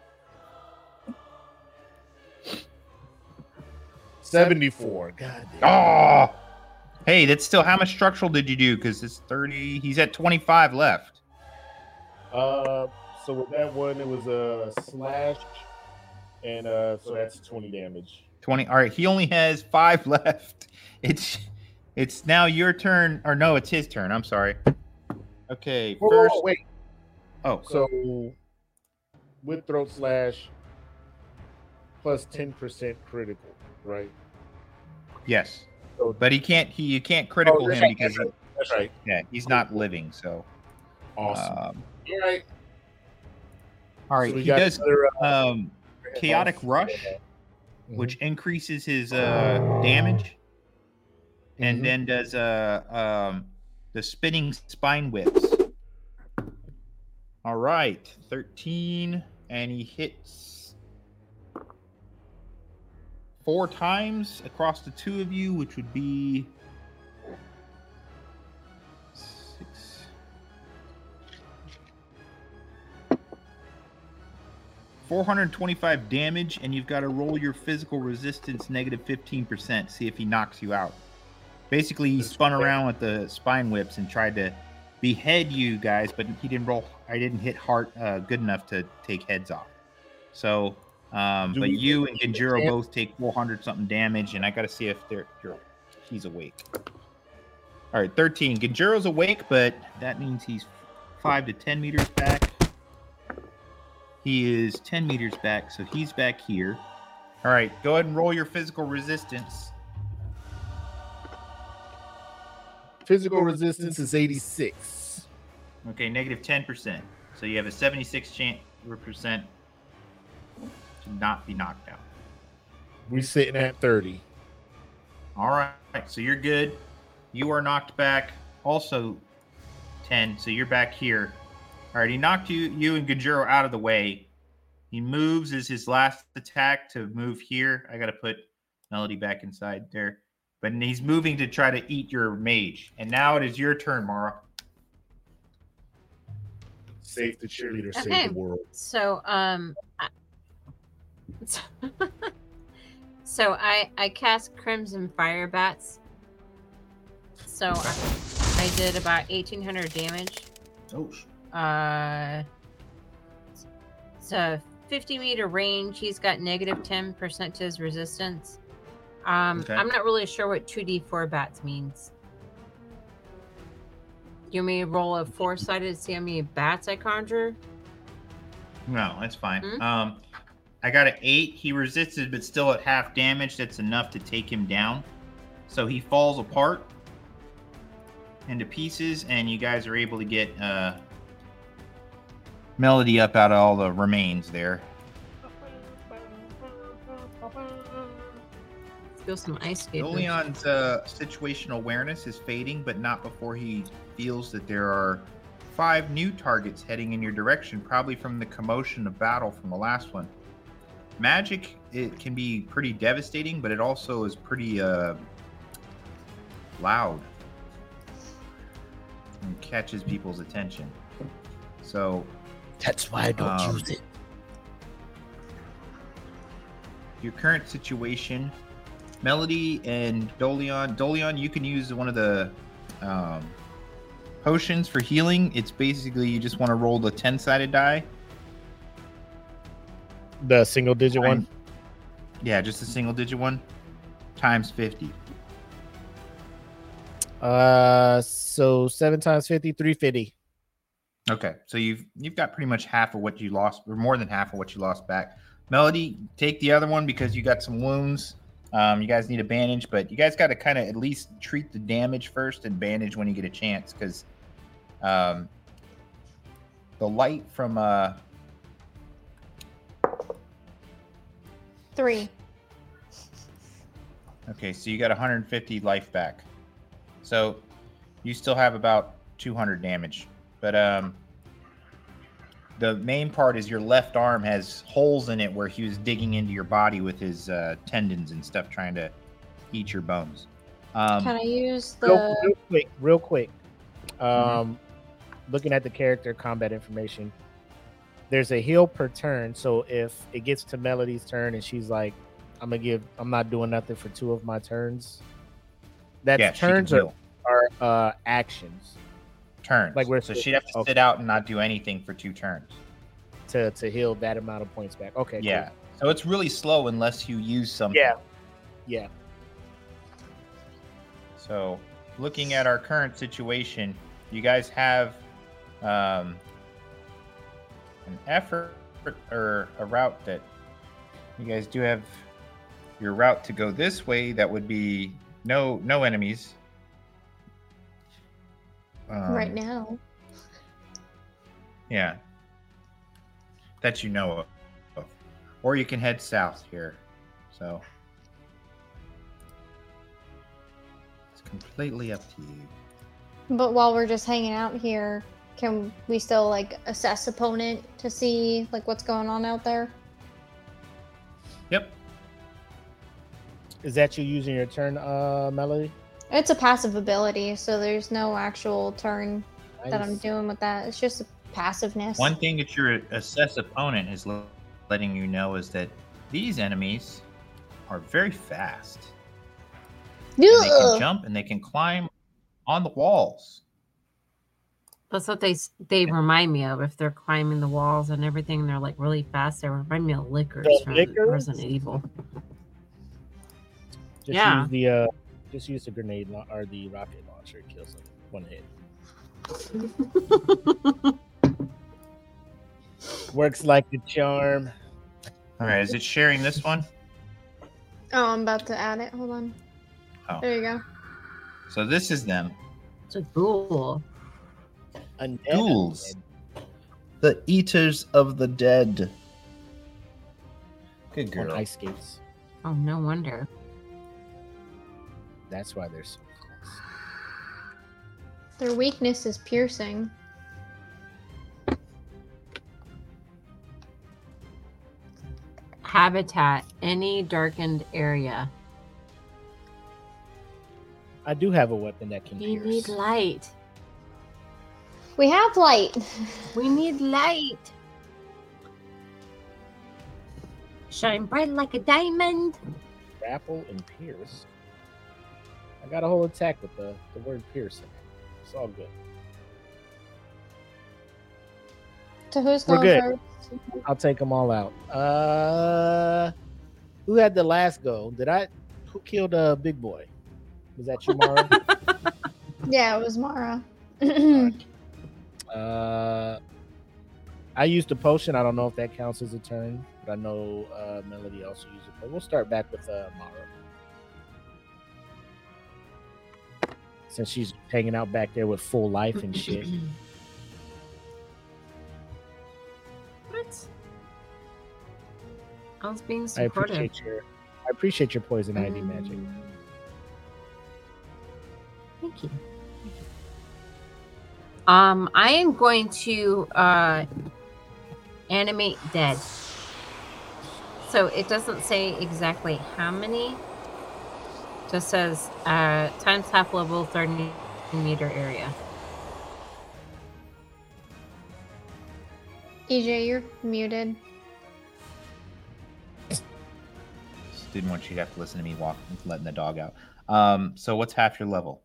seventy-four. God damn. Oh, hey, that's still how much structural did you do? Because it's thirty. He's at twenty-five left. Uh, so with that one, it was a slash, and uh, so that's twenty damage. twenty. All right, he only has five left. It's it's now your turn, or no, it's his turn. I'm sorry. Okay, Whoa, whoa, first. whoa, wait. Oh, So with throat slash plus ten percent critical, right? yes, So but he can't. He you can't critical Oh, that's him right, because that's right. That's right. yeah, he's not living. So Awesome. um, All right. all right, So we he got does another, uh, um, chaotic rush, Mhm. which increases his uh, damage, and Mhm. then does uh, um, the spinning spine whips. All right, thirteen, and he hits four times across the two of you, which would be six. four hundred twenty-five damage, and you've got to roll your physical resistance negative fifteen percent. See if he knocks you out. Basically, he spun around with the spine whips and tried to behead you guys, but he didn't roll. I didn't hit heart uh, good enough to take heads off. So, um, Do but we- you and Genjuro Yeah. both take four hundred something damage, and I got to see if they're you're, he's awake. All right, thirteen. Genjuro's awake, but that means he's five to ten meters back. He is ten meters back, so he's back here. All right, go ahead and roll your physical resistance. Physical resistance is eighty-six. Okay, negative ten percent. So you have a seventy-six chance percent to not be knocked out. We're sitting at thirty. All right, so you're good. You are knocked back. Also ten, so you're back here. All right, he knocked you, you and Genjuro out of the way. He moves as his last attack to move here. I got to put Melody back inside there. But he's moving to try to eat your mage. And now it is your turn, Mara. Save the cheerleader, Okay. save the world. So, um, I- so I I cast Crimson Fire Bats. So I, I did about eighteen hundred damage. Oh, Uh, it's a fifty meter range. He's got negative ten percent to his resistance. Um, Okay. I'm not really sure what two d four bats means. You may roll a four sided to see how many bats I conjure. no, that's fine. Hmm? Um, I got an eight. He resisted, but still at half damage. That's enough to take him down. So he falls apart into pieces, and you guys are able to get uh, Melody up out of all the remains there. Let's go some ice skating. Doleon's uh, situational awareness is fading, but not before he feels that there are five new targets heading in your direction, probably from the commotion of battle from the last one. Magic, it can be pretty devastating, but it also is pretty uh, loud and catches people's attention. So that's why I don't um, use it. Your current situation, Melody and Doleon. Doleon, you can use one of the um, potions for healing. It's basically you just want to roll the ten-sided die. The single digit one? Yeah, just a single digit one. Times fifty. Uh, so seven times fifty, three fifty. Okay, so you've you've got pretty much half of what you lost, or more than half of what you lost back. Melody, take the other one because you got some wounds. Um, you guys need a bandage, but you guys got to kind of at least treat the damage first and bandage when you get a chance, because um, the light from uh. Three. Okay, so you got one hundred fifty life back. So you still have about two hundred damage. But um, the main part is your left arm has holes in it where he was digging into your body with his uh, tendons and stuff, trying to eat your bones. Um, Can I use the... Real, real quick, real quick. Um, Mhm. Looking at the character combat information, there's a heal per turn. So if it gets to Melody's turn and she's like, I'm gonna give, I'm not doing nothing for two of my turns. That's yeah, turns are, are uh, actions turns. like we're- so she'd have to okay. sit out and not do anything for two turns. to to heal that amount of points back. Okay. Yeah. Cool. So it's really slow unless you use something. Yeah. Yeah. So looking at our current situation, you guys have um, an effort or a route that you guys do have your route to go this way. That would be no no enemies. Um, right now. Yeah. That you know of. Or you can head south here. So it's completely up to you. But while we're just hanging out here, can we still like assess opponent to see like what's going on out there? Yep. Is that you using your turn, uh, Melody? It's a passive ability, so there's no actual turn that I'm Nice. doing with that. It's just a passiveness. One thing that your assess opponent is l- letting you know is that these enemies are very fast. And they can Ugh. jump and they can climb on the walls. That's what they s- they remind me of. If they're climbing the walls and everything, they're like really fast. They remind me of Lickers The from Lickers? Resident Evil. Just Yeah. use the uh, just use the grenade la- or the rocket launcher. It kills them one hit. Works like the charm. All right, is it sharing this one? Oh, I'm about to add it. Hold on. Oh. There you go. So this is them. It's a ghoul. Undead. Ghouls. The eaters of the dead. Good On girl. ice skates. Oh, no wonder. That's why they're so close. Their weakness is piercing. Habitat, any darkened area. I do have a weapon that can We pierce. need light. We have light. We need light. Shine bright like a diamond. Grapple and pierce. I got a whole attack with the, the word piercing. It's all good. So who's We're going good. first? I'll take them all out. Uh, who had the last go? Did I? Who killed uh Big Boy? Was that you, Mara? Yeah, it was Mara. uh, I used a potion. I don't know if that counts as a turn. but I know uh, Melody also uses it. But we'll start back with uh, Mara. Since she's hanging out back there with full life and shit. What? I was being I supportive. appreciate your I appreciate your poison ivy magic. Um, Thank you. Um, I am going to uh, animate dead. So it doesn't say exactly how many. Just says uh, times half level, thirty meter area. E J, you're muted. Just didn't want you to have to listen to me walk, letting the dog out. Um, so what's half your level?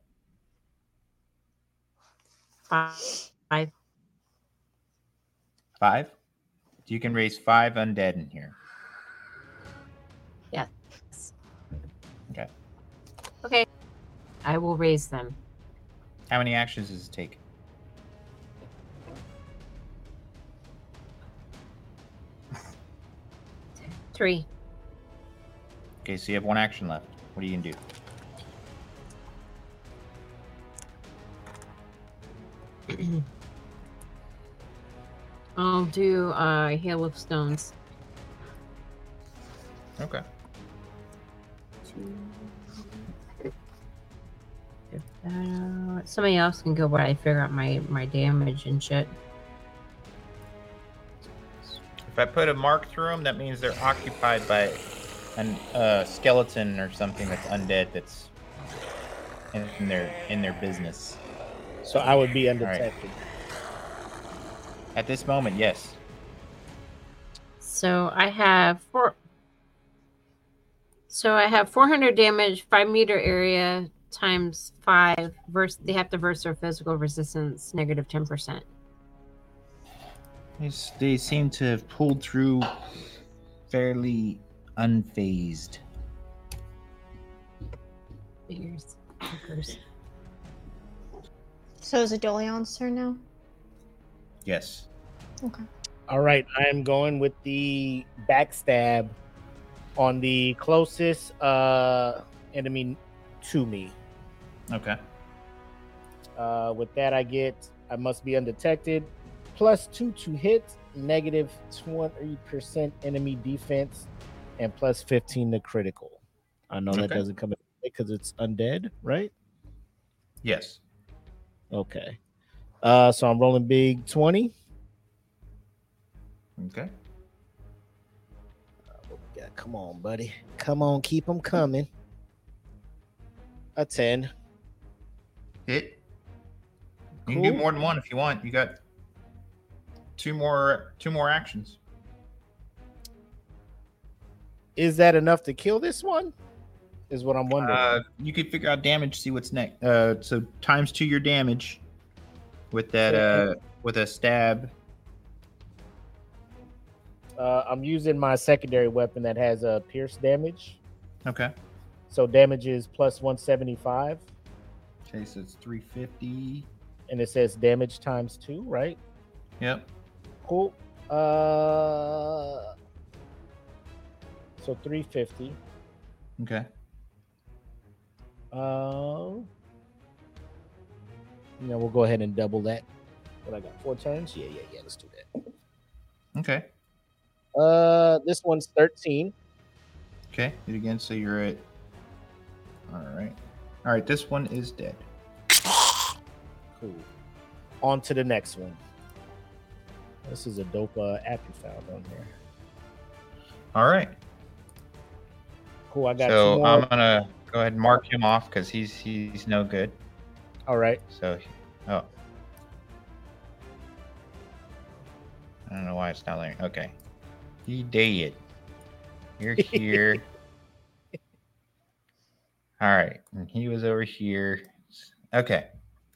Five. Five. Five? You can raise five undead in here. Yes. Okay. Okay. I will raise them. How many actions does it take? Three. Okay, so you have one action left. What are you gonna do? I'll do uh, Hail of Stones. Okay. If that- Somebody else can go while I figure out my, my damage and shit. If I put a mark through them, that means they're occupied by a uh, skeleton or something that's undead. That's in, in their in their business. So I would be All right. undetected. At this moment, yes. So I have four. So I have four hundred damage, five meter area times five. Verse they have to verse their physical resistance negative ten percent. They, s- they seem to have pulled through fairly unfazed. Figures. Figures. So is it Dolion's turn now? Yes. Okay. All right, I am going with the backstab on the closest uh, enemy to me. Okay. Uh, with that, I get I must be undetected, plus two to hit, negative twenty percent enemy defense, and plus fifteen to critical. I know that Okay. doesn't come in because it's undead, right? Yes. Okay. Uh, so I'm rolling big twenty. Okay. Yeah, come on, buddy. Come on, keep them coming. A ten. Hit. You can do Cool. more than one if you want. You got two more two more actions. Is that enough to kill this one? Is what I'm wondering. Uh, you could figure out damage, see what's next. Uh, so times two your damage with that uh with a stab. Uh, I'm using my secondary weapon that has a uh, pierce damage. Okay. So damage is plus one seventy-five, Okay, so it's three fifty. and it says damage times two, right? Yep. Cool. Uh, so three fifty. Okay. Uh, you know, we'll go ahead and double that. What I got? Four turns? Yeah, yeah, yeah. Let's do that. Okay. Uh, this one's thirteen. Okay. Do it again. So you're at. All right. All right. This one is dead. Cool. On to the next one. This is a dope uh, app you found on here. All right. Cool. I got two So more. I'm gonna go ahead and mark him off because he's he's no good. All right. So, oh, I don't know why it's not letting. Okay, he dead. You're here. All right, and he was over here. Okay.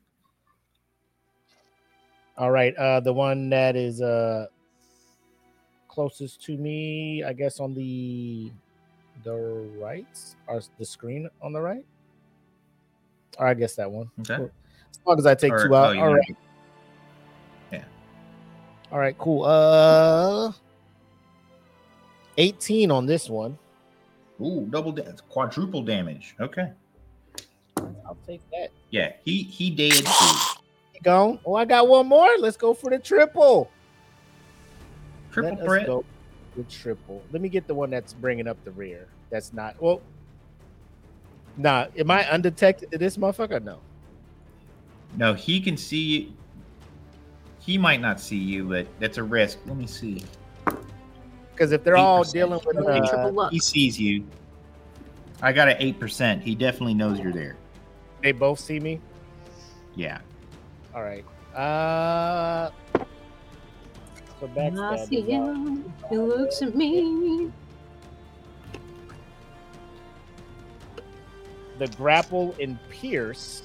All right. Uh, the one that is uh closest to me, I guess, on the the right, or the screen on the right. Or I guess that one. Okay. Cool. As long as I take Or- two out. oh, you All wanna right. do- Yeah. All right. Cool. Uh, eighteen on this one. Ooh, double da- quadruple damage. Okay. I'll take that. Yeah, he he dead too. Gone. Oh, I got one more. Let's go for the triple. Triple Let us threat. go with triple. Let me get the one that's bringing up the rear. That's not. Well, nah. Am I undetected to this motherfucker? No. No, he can see you. He might not see you, but that's a risk. Let me see. Because if they're all eight percent. dealing with, Okay, uh, triple luck. He sees you. I got an eight percent. He definitely knows you're there. they both see me. Yeah. All right. Uh. So I backstab. see is out. you. He looks at me. The grapple and pierce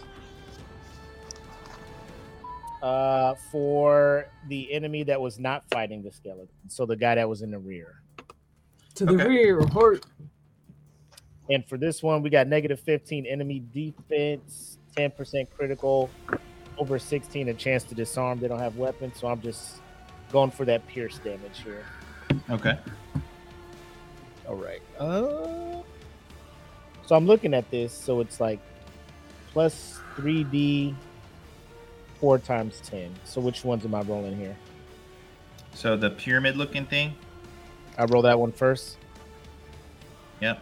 uh, for the enemy that was not fighting the skeleton. So the guy that was in the rear. To the Okay. rear, heart. And for this one, we got negative fifteen enemy defense, ten percent critical, over sixteen, a chance to disarm. They don't have weapons. So I'm just going for that pierce damage here. Okay. All right. Uh, so I'm looking at this. So it's like plus three D, four times ten. So which ones am I rolling here? So the pyramid looking thing. I roll that one first. Yep.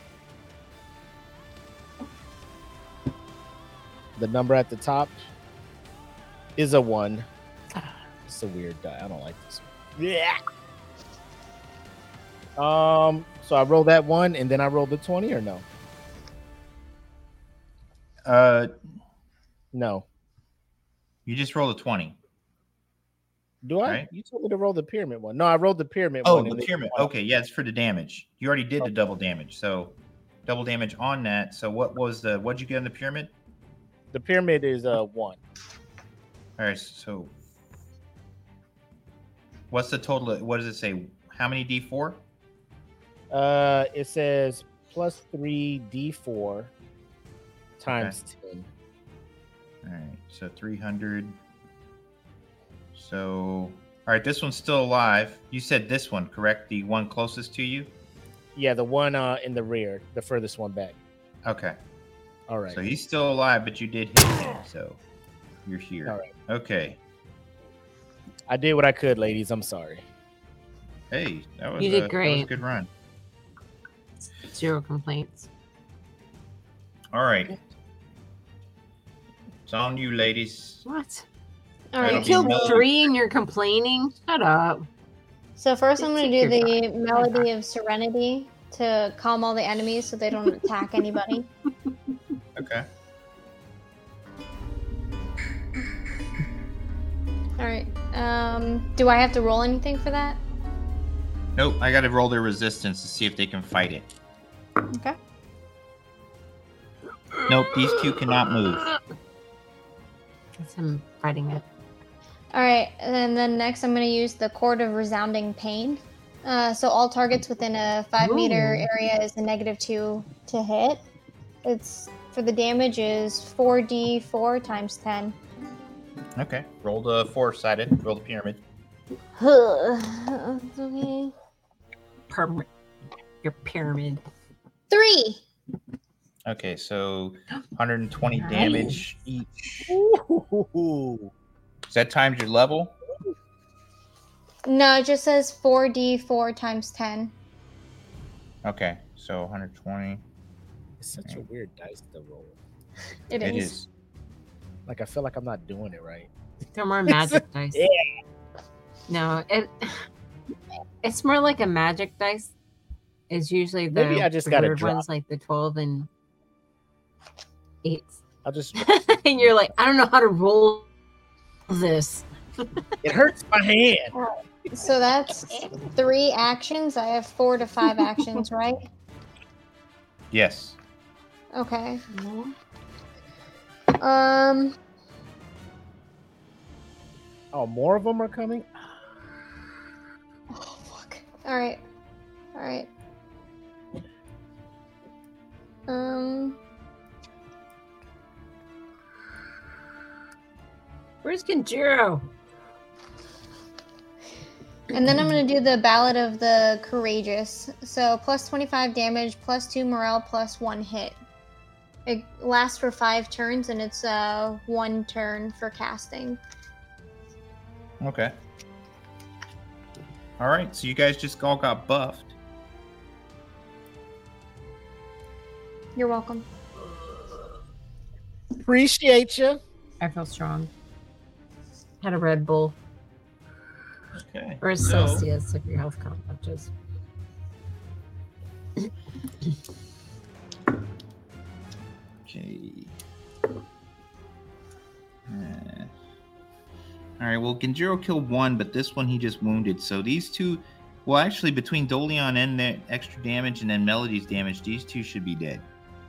The number at the top is a one. It's a weird die. I don't like this one. Yeah. Um. So I roll that one, and then I roll the twenty, or no? Uh, No. you just roll a twenty. Do I? Right. You told me to roll the pyramid one. No, I rolled the pyramid Oh, one. the and then- pyramid. Okay, yeah, it's for the damage. You already did the Okay. double damage, so double damage on that. So what was the? What'd you get on the pyramid? The pyramid is a uh, one. All right. So what's the total? What does it say? How many D four? Uh, it says plus three D four times ten. All right. So three hundred. So all right, this one's still alive. You said this one, correct? The one closest to you. Yeah, the one uh in the rear, the furthest one back. Okay. All right. So he's still alive, but you did hit him. So you're here. All right. Okay. I did what I could, ladies. I'm sorry. Hey, that was, You a, did that was a great. good run. Zero complaints. All right. It's on you, ladies. What? All That'll You right. be killed melody. three and you're complaining? Shut up. So first, I'm going to Take do your the time. melody of serenity to calm all the enemies so they don't attack anybody. Okay. All right. Um, do I have to roll anything for that? Nope, I got to roll their resistance to see if they can fight it. Okay. Nope, these two cannot move. That's him fighting it. All right, and then next I'm going to use the Chord of Resounding Pain. Uh, so all targets within a five meter Ooh. area is a negative two to hit. It's for the damage is four d four times ten. Okay. Roll the four-sided. Roll the pyramid. Okay. Pyramid. Your pyramid. Three. Okay, so one hundred twenty Nice. damage each. Ooh. Is that times your level? No, it just says four d four times ten. Okay, so one hundred twenty. It's such a weird dice to roll. It It is. is. Like I feel like I'm not doing it right. They're more magic dice. Yeah. No, it it's more like a magic dice. It's usually the Maybe I just gotta weird drop. ones like the twelve and eights. I'll just. And you're like, I don't know how to roll this. It hurts my hand. So that's three actions. I have four to five actions, right? Yes. Okay. Um. Oh, more of them are coming. Oh fuck. All right. All right. Um. Where's Kenjiro? And then I'm going to do the Ballad of the Courageous. So plus twenty-five damage, plus two morale, plus one hit. It lasts for five turns, and it's uh, one turn for casting. Okay. All right, so you guys just all got buffed. You're welcome. Appreciate you. I feel strong. Had a Red Bull. Okay. Or a so- Celsius if your health count matches. Okay. Uh, all right. Well, Genjiro killed one, but this one he just wounded. So these two, well, actually, between Doleon and the extra damage and then Melody's damage, these two should be dead.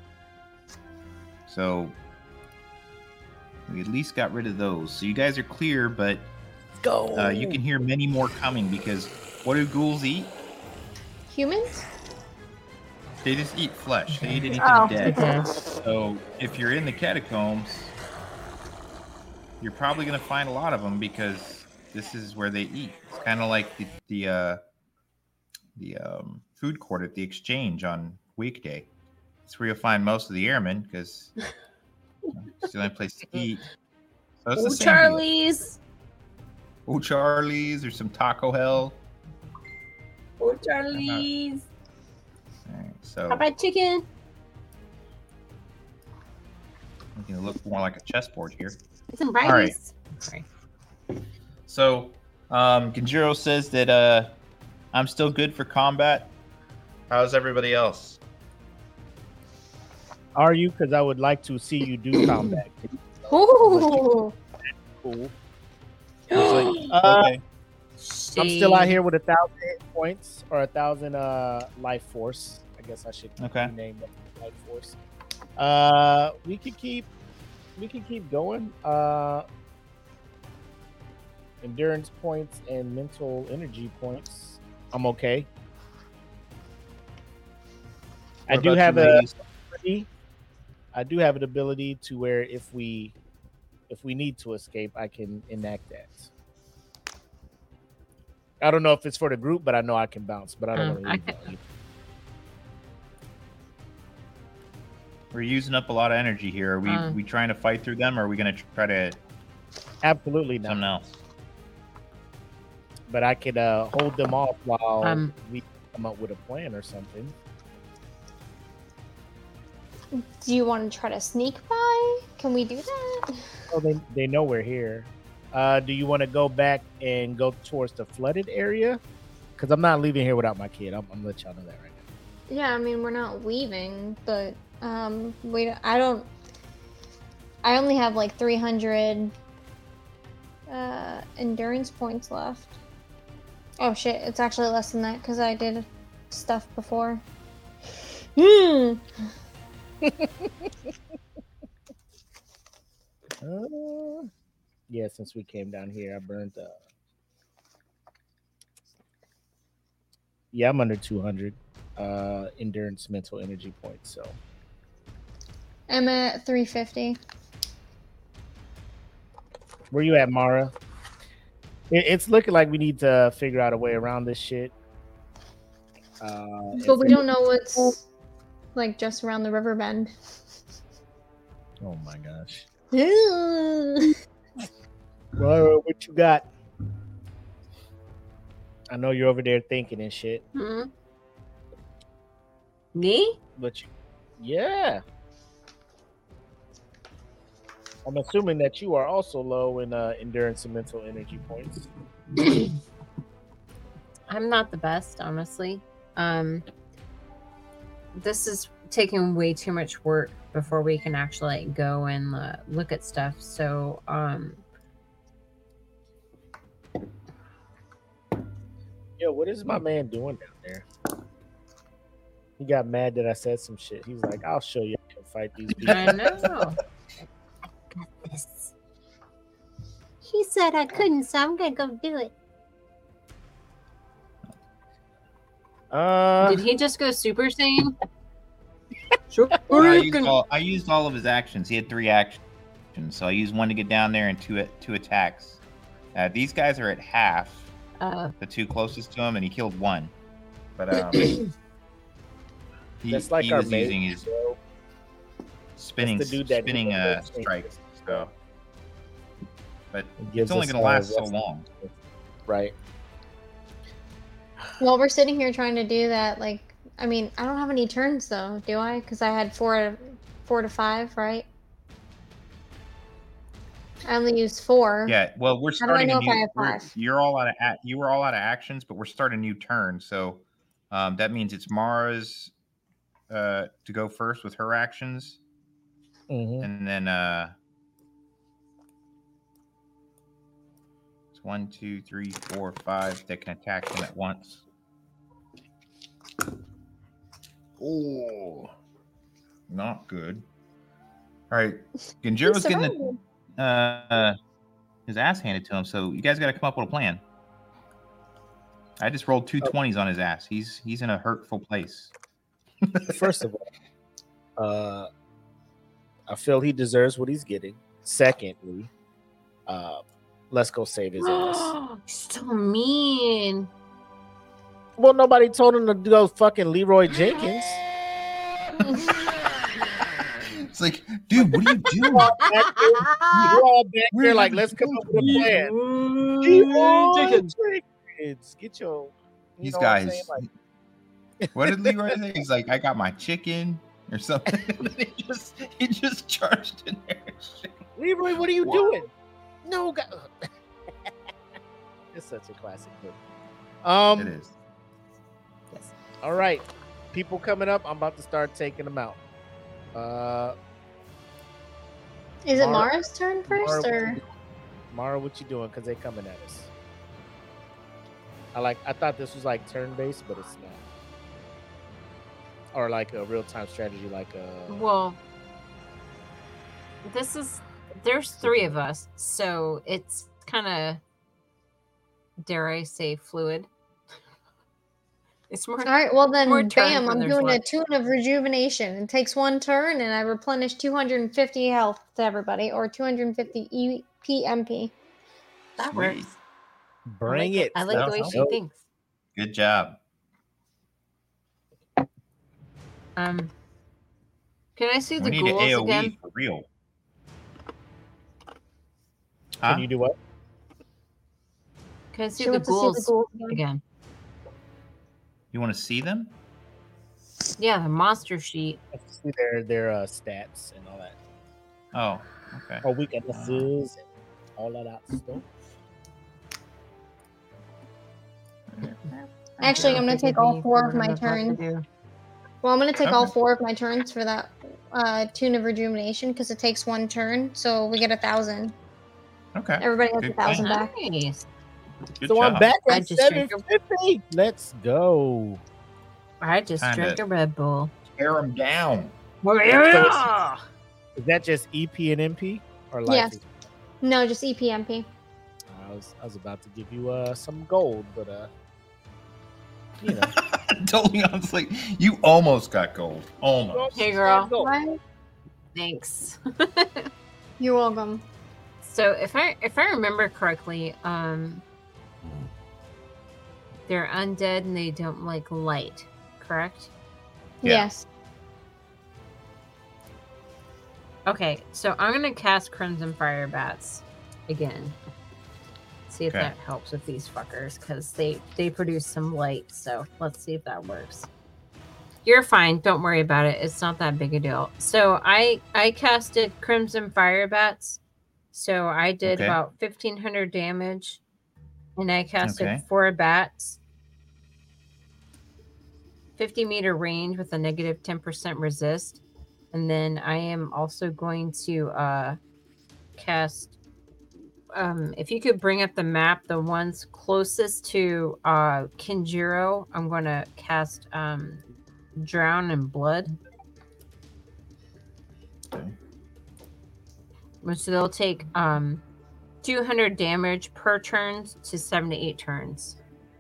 So we at least got rid of those. So you guys are clear, but Go. uh, you can hear many more coming because what do ghouls eat? Humans? They just eat flesh. They eat anything Oh, dead. okay. So if you're in the catacombs, you're probably going to find a lot of them because this is where they eat. It's kind of like the the uh, the um, food court at the Exchange on weekday. It's where you'll find most of the airmen because you know, it's the only place to eat. So it's the Oh, same deal. Charlie's. Oh, Charlie's or some Taco Hell. Oh, Charlie's. All right, so How about chicken? we can look more like a chessboard here. Some right. rice. Sorry. So, um, Genjiro says that uh, I'm still good for combat. How's everybody else? Are you? Because I would like to see you do combat. Ooh. Cool. It's like, uh, Okay. I'm still out here with a thousand hit points or a thousand uh life force. I guess I should Okay. rename that life force. Uh, we could keep, we could keep going. Uh, endurance points and mental energy points. I'm okay. I What do about have you, a. ladies? ability- I do have an ability to where if we, if we need to escape, I can enact that. I don't know if it's for the group, but I know I can bounce. But I don't Um, want to I leave. can- now. We're using up a lot of energy here. Are we Uh. we trying to fight through them, or are we going to try to Absolutely do not. something else? But I could uh, hold them off while Um, we come up with a plan or something. Do you want to try to sneak by? Can we do that? Oh, they they know we're here. Uh, do you want to go back and go towards the flooded area? Because I'm not leaving here without my kid. I'm, I'm gonna let y'all know that right now. Yeah, I mean, we're not leaving, but um, we. I don't. I only have like three hundred uh, endurance points left. Oh shit! It's actually less than that because I did stuff before. Hmm. Uh, yeah, since we came down here, I burned. Uh... Yeah, I'm under two hundred uh, endurance mental energy points. So I'm at three fifty. where you at, Mara? It, it's looking like we need to figure out a way around this shit. Uh, But we it's- don't know what's like just around the river bend. Oh my gosh. Ooh. Well, what you got? I know you're over there thinking and shit, Hmm? Me? but you, yeah. I'm assuming that you are also low in uh, endurance and mental energy points. I'm not the best, honestly. Um, this is taking way too much work before we can actually like, go and uh, look at stuff. So, um, Yo, what is my man doing down there? He got mad that I said some shit. He's like, "I'll show you how to fight these people." I know. I got this. He said I couldn't, so I'm gonna go do it. Uh, Did he just go Super Saiyan? I used, all, I used all of his actions. He had three actions, so I used one to get down there and two two attacks. Uh, these guys are at half. Uh, the two closest to him, and he killed one. But um, he, That's like he our was mate, using his bro. spinning That's the dude that spinning did uh, the thing. strikes. So, but It it's gives only us, going to uh, last so rest- long. Right. While we're sitting here trying to do that, like, I mean, I don't have any turns though, do I? Because I had four, four to five, right? I only used four. Yeah. Well, we're How do I starting know a if I new. have we're- five? You're all out of ac- you were all out of actions, but we're starting a new turn. So um, that means it's Mara's uh, to go first with her actions, Mm-hmm. and then uh, it's one, two, three, four, five that can attack him at once. Oh, not good. All right, Genjiro's getting survived. the, uh, his ass handed to him, so you guys got to come up with a plan. I just rolled two twenties on his ass. He's he's in a hurtful place. First of all, uh, I feel he deserves what he's getting. Secondly, uh, let's go save his ass. so mean. Well, nobody told him to go fucking Leroy Jenkins. It's like, dude, what are you doing? We're all back there like, let's come up with a plan. Leroy Jenkins. Get your. You These know what I'm guys. saying? Like, What did Leroy say? He's like, I got my chicken or something. he just he just charged in there. Leroy, what are you Wow. doing? No, God. It's such a classic book. Um, It is. Yes. All right, people coming up. I'm about to start taking them out. Uh, Is it Mara- Mara's turn first, Mara, what or you- Mara, what you doing? Because they coming at us. I like. I thought this was like turn based, but it's not. Or like a real time strategy, like a. Well, this is there's three of us, so it's kind of, dare I say, fluid. It's more. all right? Well then, More turns bam! than I'm there's doing left. a tune of rejuvenation. It takes one turn, and I replenish two hundred fifty health to everybody, or two hundred fifty E P M P. That Sweet. works. Bring I like it. I like the way Sounds she dope. thinks. Good job. Um, can I see We the need an ghouls AoE again? for real. Can Huh? you do what? Can I see She the wants to see the ghouls ghouls again. again? You want to see them? Yeah, the monster sheet. I can see their their uh, stats and all that. Oh, okay. Or weaknesses and all of that stuff. Actually, I'm gonna take all four of my What I'm about to turns. do. Well, I'm gonna take all Okay. four of my turns for that uh, tune of rejuvenation because it takes one turn, so we get a thousand. Okay. Everybody has a Good thousand plan. back. Nice. Good So job. I'm back I at just seven drank fifty. Let's go. I just Kinda- drank a Red Bull. Tear them down. Yeah. Is that just E P and M P or life? Yes. No, just E P M P. I was I was about to give you uh some gold, but uh, you know. Totally honestly, you almost got gold. Almost. Hey, girl. Gold. Right? Thanks. You're welcome. So if I if I remember correctly, um, they're undead and they don't like light, correct? Yeah. Yes. Okay, so I'm gonna cast Crimson Fire Bats again. See if Okay. that helps with these fuckers, because they they produce some light. So let's see if that works. You're fine. Don't worry about it. It's not that big a deal. So I I casted Crimson Fire Bats. So I did Okay. about fifteen hundred damage, and I casted Okay. four bats. fifty meter range with a negative ten percent resist. And then I am also going to uh, cast. Um, if you could bring up the map, the ones closest to uh, Kinjiro, I'm going to cast um, Drown in Blood. Okay. Which they'll take um, two hundred damage per turn to seven to eight turns.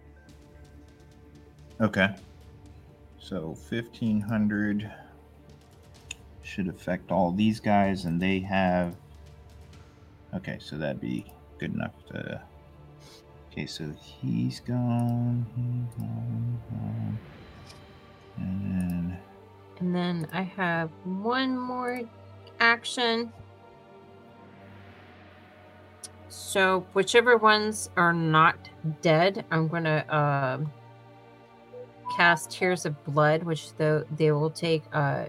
Okay. So fifteen hundred should affect all these guys, and they have. Okay, so that'd be good enough to Okay, so he's gone. He's gone. He's gone. And And then I have one more action. So whichever ones are not dead, I'm going to um, cast Tears of Blood, which the, they will take uh,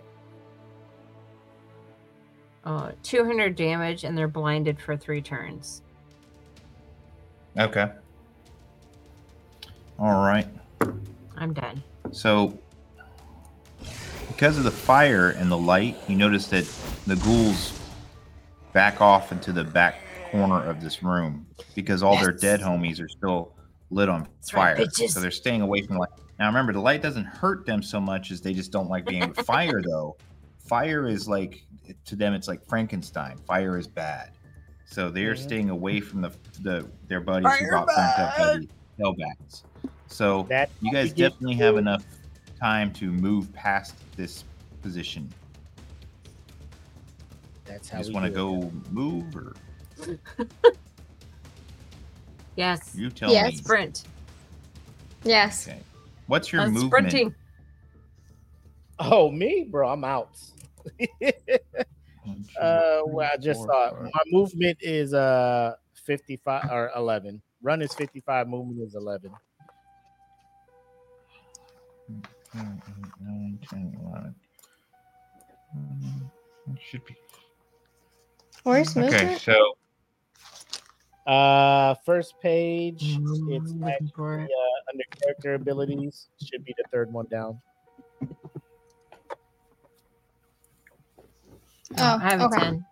uh, two hundred damage, and they're blinded for three turns. okay. All right. I'm done. So, because of the fire and the light, you notice that the ghouls back off into the back corner of this room because all their Yes. dead homies are still lit on That's fire. right, bitches. So they're staying away from the light. Now, remember, the light doesn't hurt them so much as they just don't like being with fire, though. Fire is like, to them, it's like Frankenstein. Fire is bad. So they're Mhm. staying away from the the their buddies who Fire got burnt up by bad. the hellbats. So That you guys we get definitely to- have enough time to move past this position. That's You how just we want to do it. go move, or Yes. you tell Yes. me. Sprint. Yes. Okay. What's your I'm movement? sprinting. Oh, me, bro, I'm out. One, two, Uh, three, well, I just four, saw it. five. My movement is uh fifty-five or eleven. Run is fifty-five. Movement is eleven. Seven, eight, nine, ten, eleven. Um, it should be. Where's movement? Okay, so Uh, first page. It's Mm, looking actually for it. uh, under character abilities. Should be the third one down. Oh, I have okay. a ten.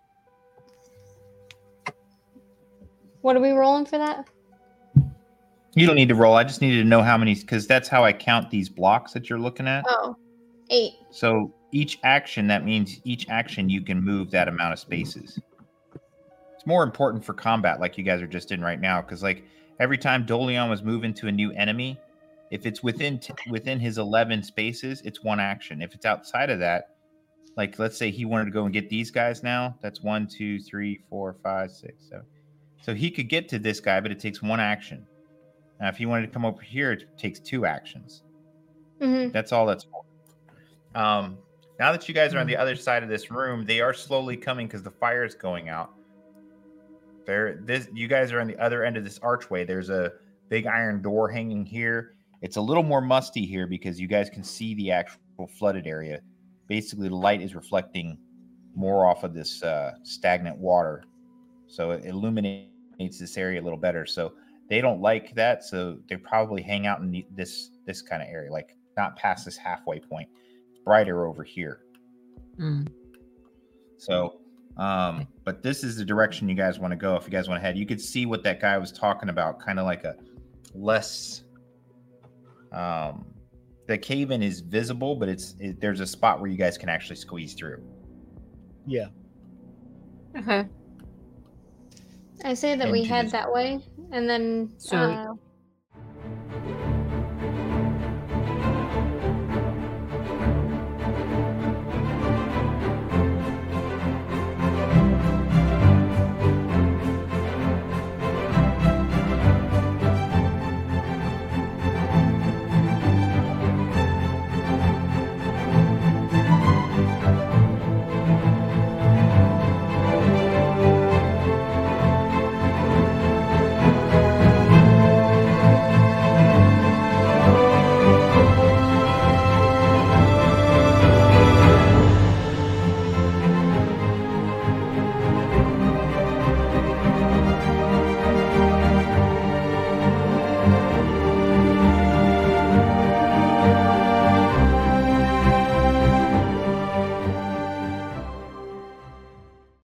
What are we rolling for that? you don't need to roll. I just needed to know how many, because that's how I count these blocks that you're looking at. Oh, eight. So each action, that means each action you can move that amount of spaces. It's more important for combat, like you guys are just in right now, because like every time Dolion was moving to a new enemy, if it's within t- within his eleven spaces, it's one action. If it's outside of that, like let's say he wanted to go and get these guys now, that's one, two, three, four, five, six, seven. So he could get to this guy, but it takes one action. Now, if he wanted to come over here, it takes two actions. Mm-hmm. That's all that's for. Um, now that you guys are on the other side of this room, they are slowly coming because the fire is going out. There, this you guys are on the other end of this archway. There's a big iron door hanging here. It's a little more musty here because you guys can see the actual flooded area. Basically, the light is reflecting more off of this uh, stagnant water, so it illuminates this area a little better. So they don't like that, so they probably hang out in the, this this kind of area, like not past this halfway point. It's brighter over here. Mm. So, um, but this is the direction you guys want to go. If you guys want to head, you could see what that guy was talking about, kind of like a less. Um, the cave in is visible, but it's it, there's a spot where you guys can actually squeeze through. Yeah. Okay. I say that we Into head this- that way, and then So- uh,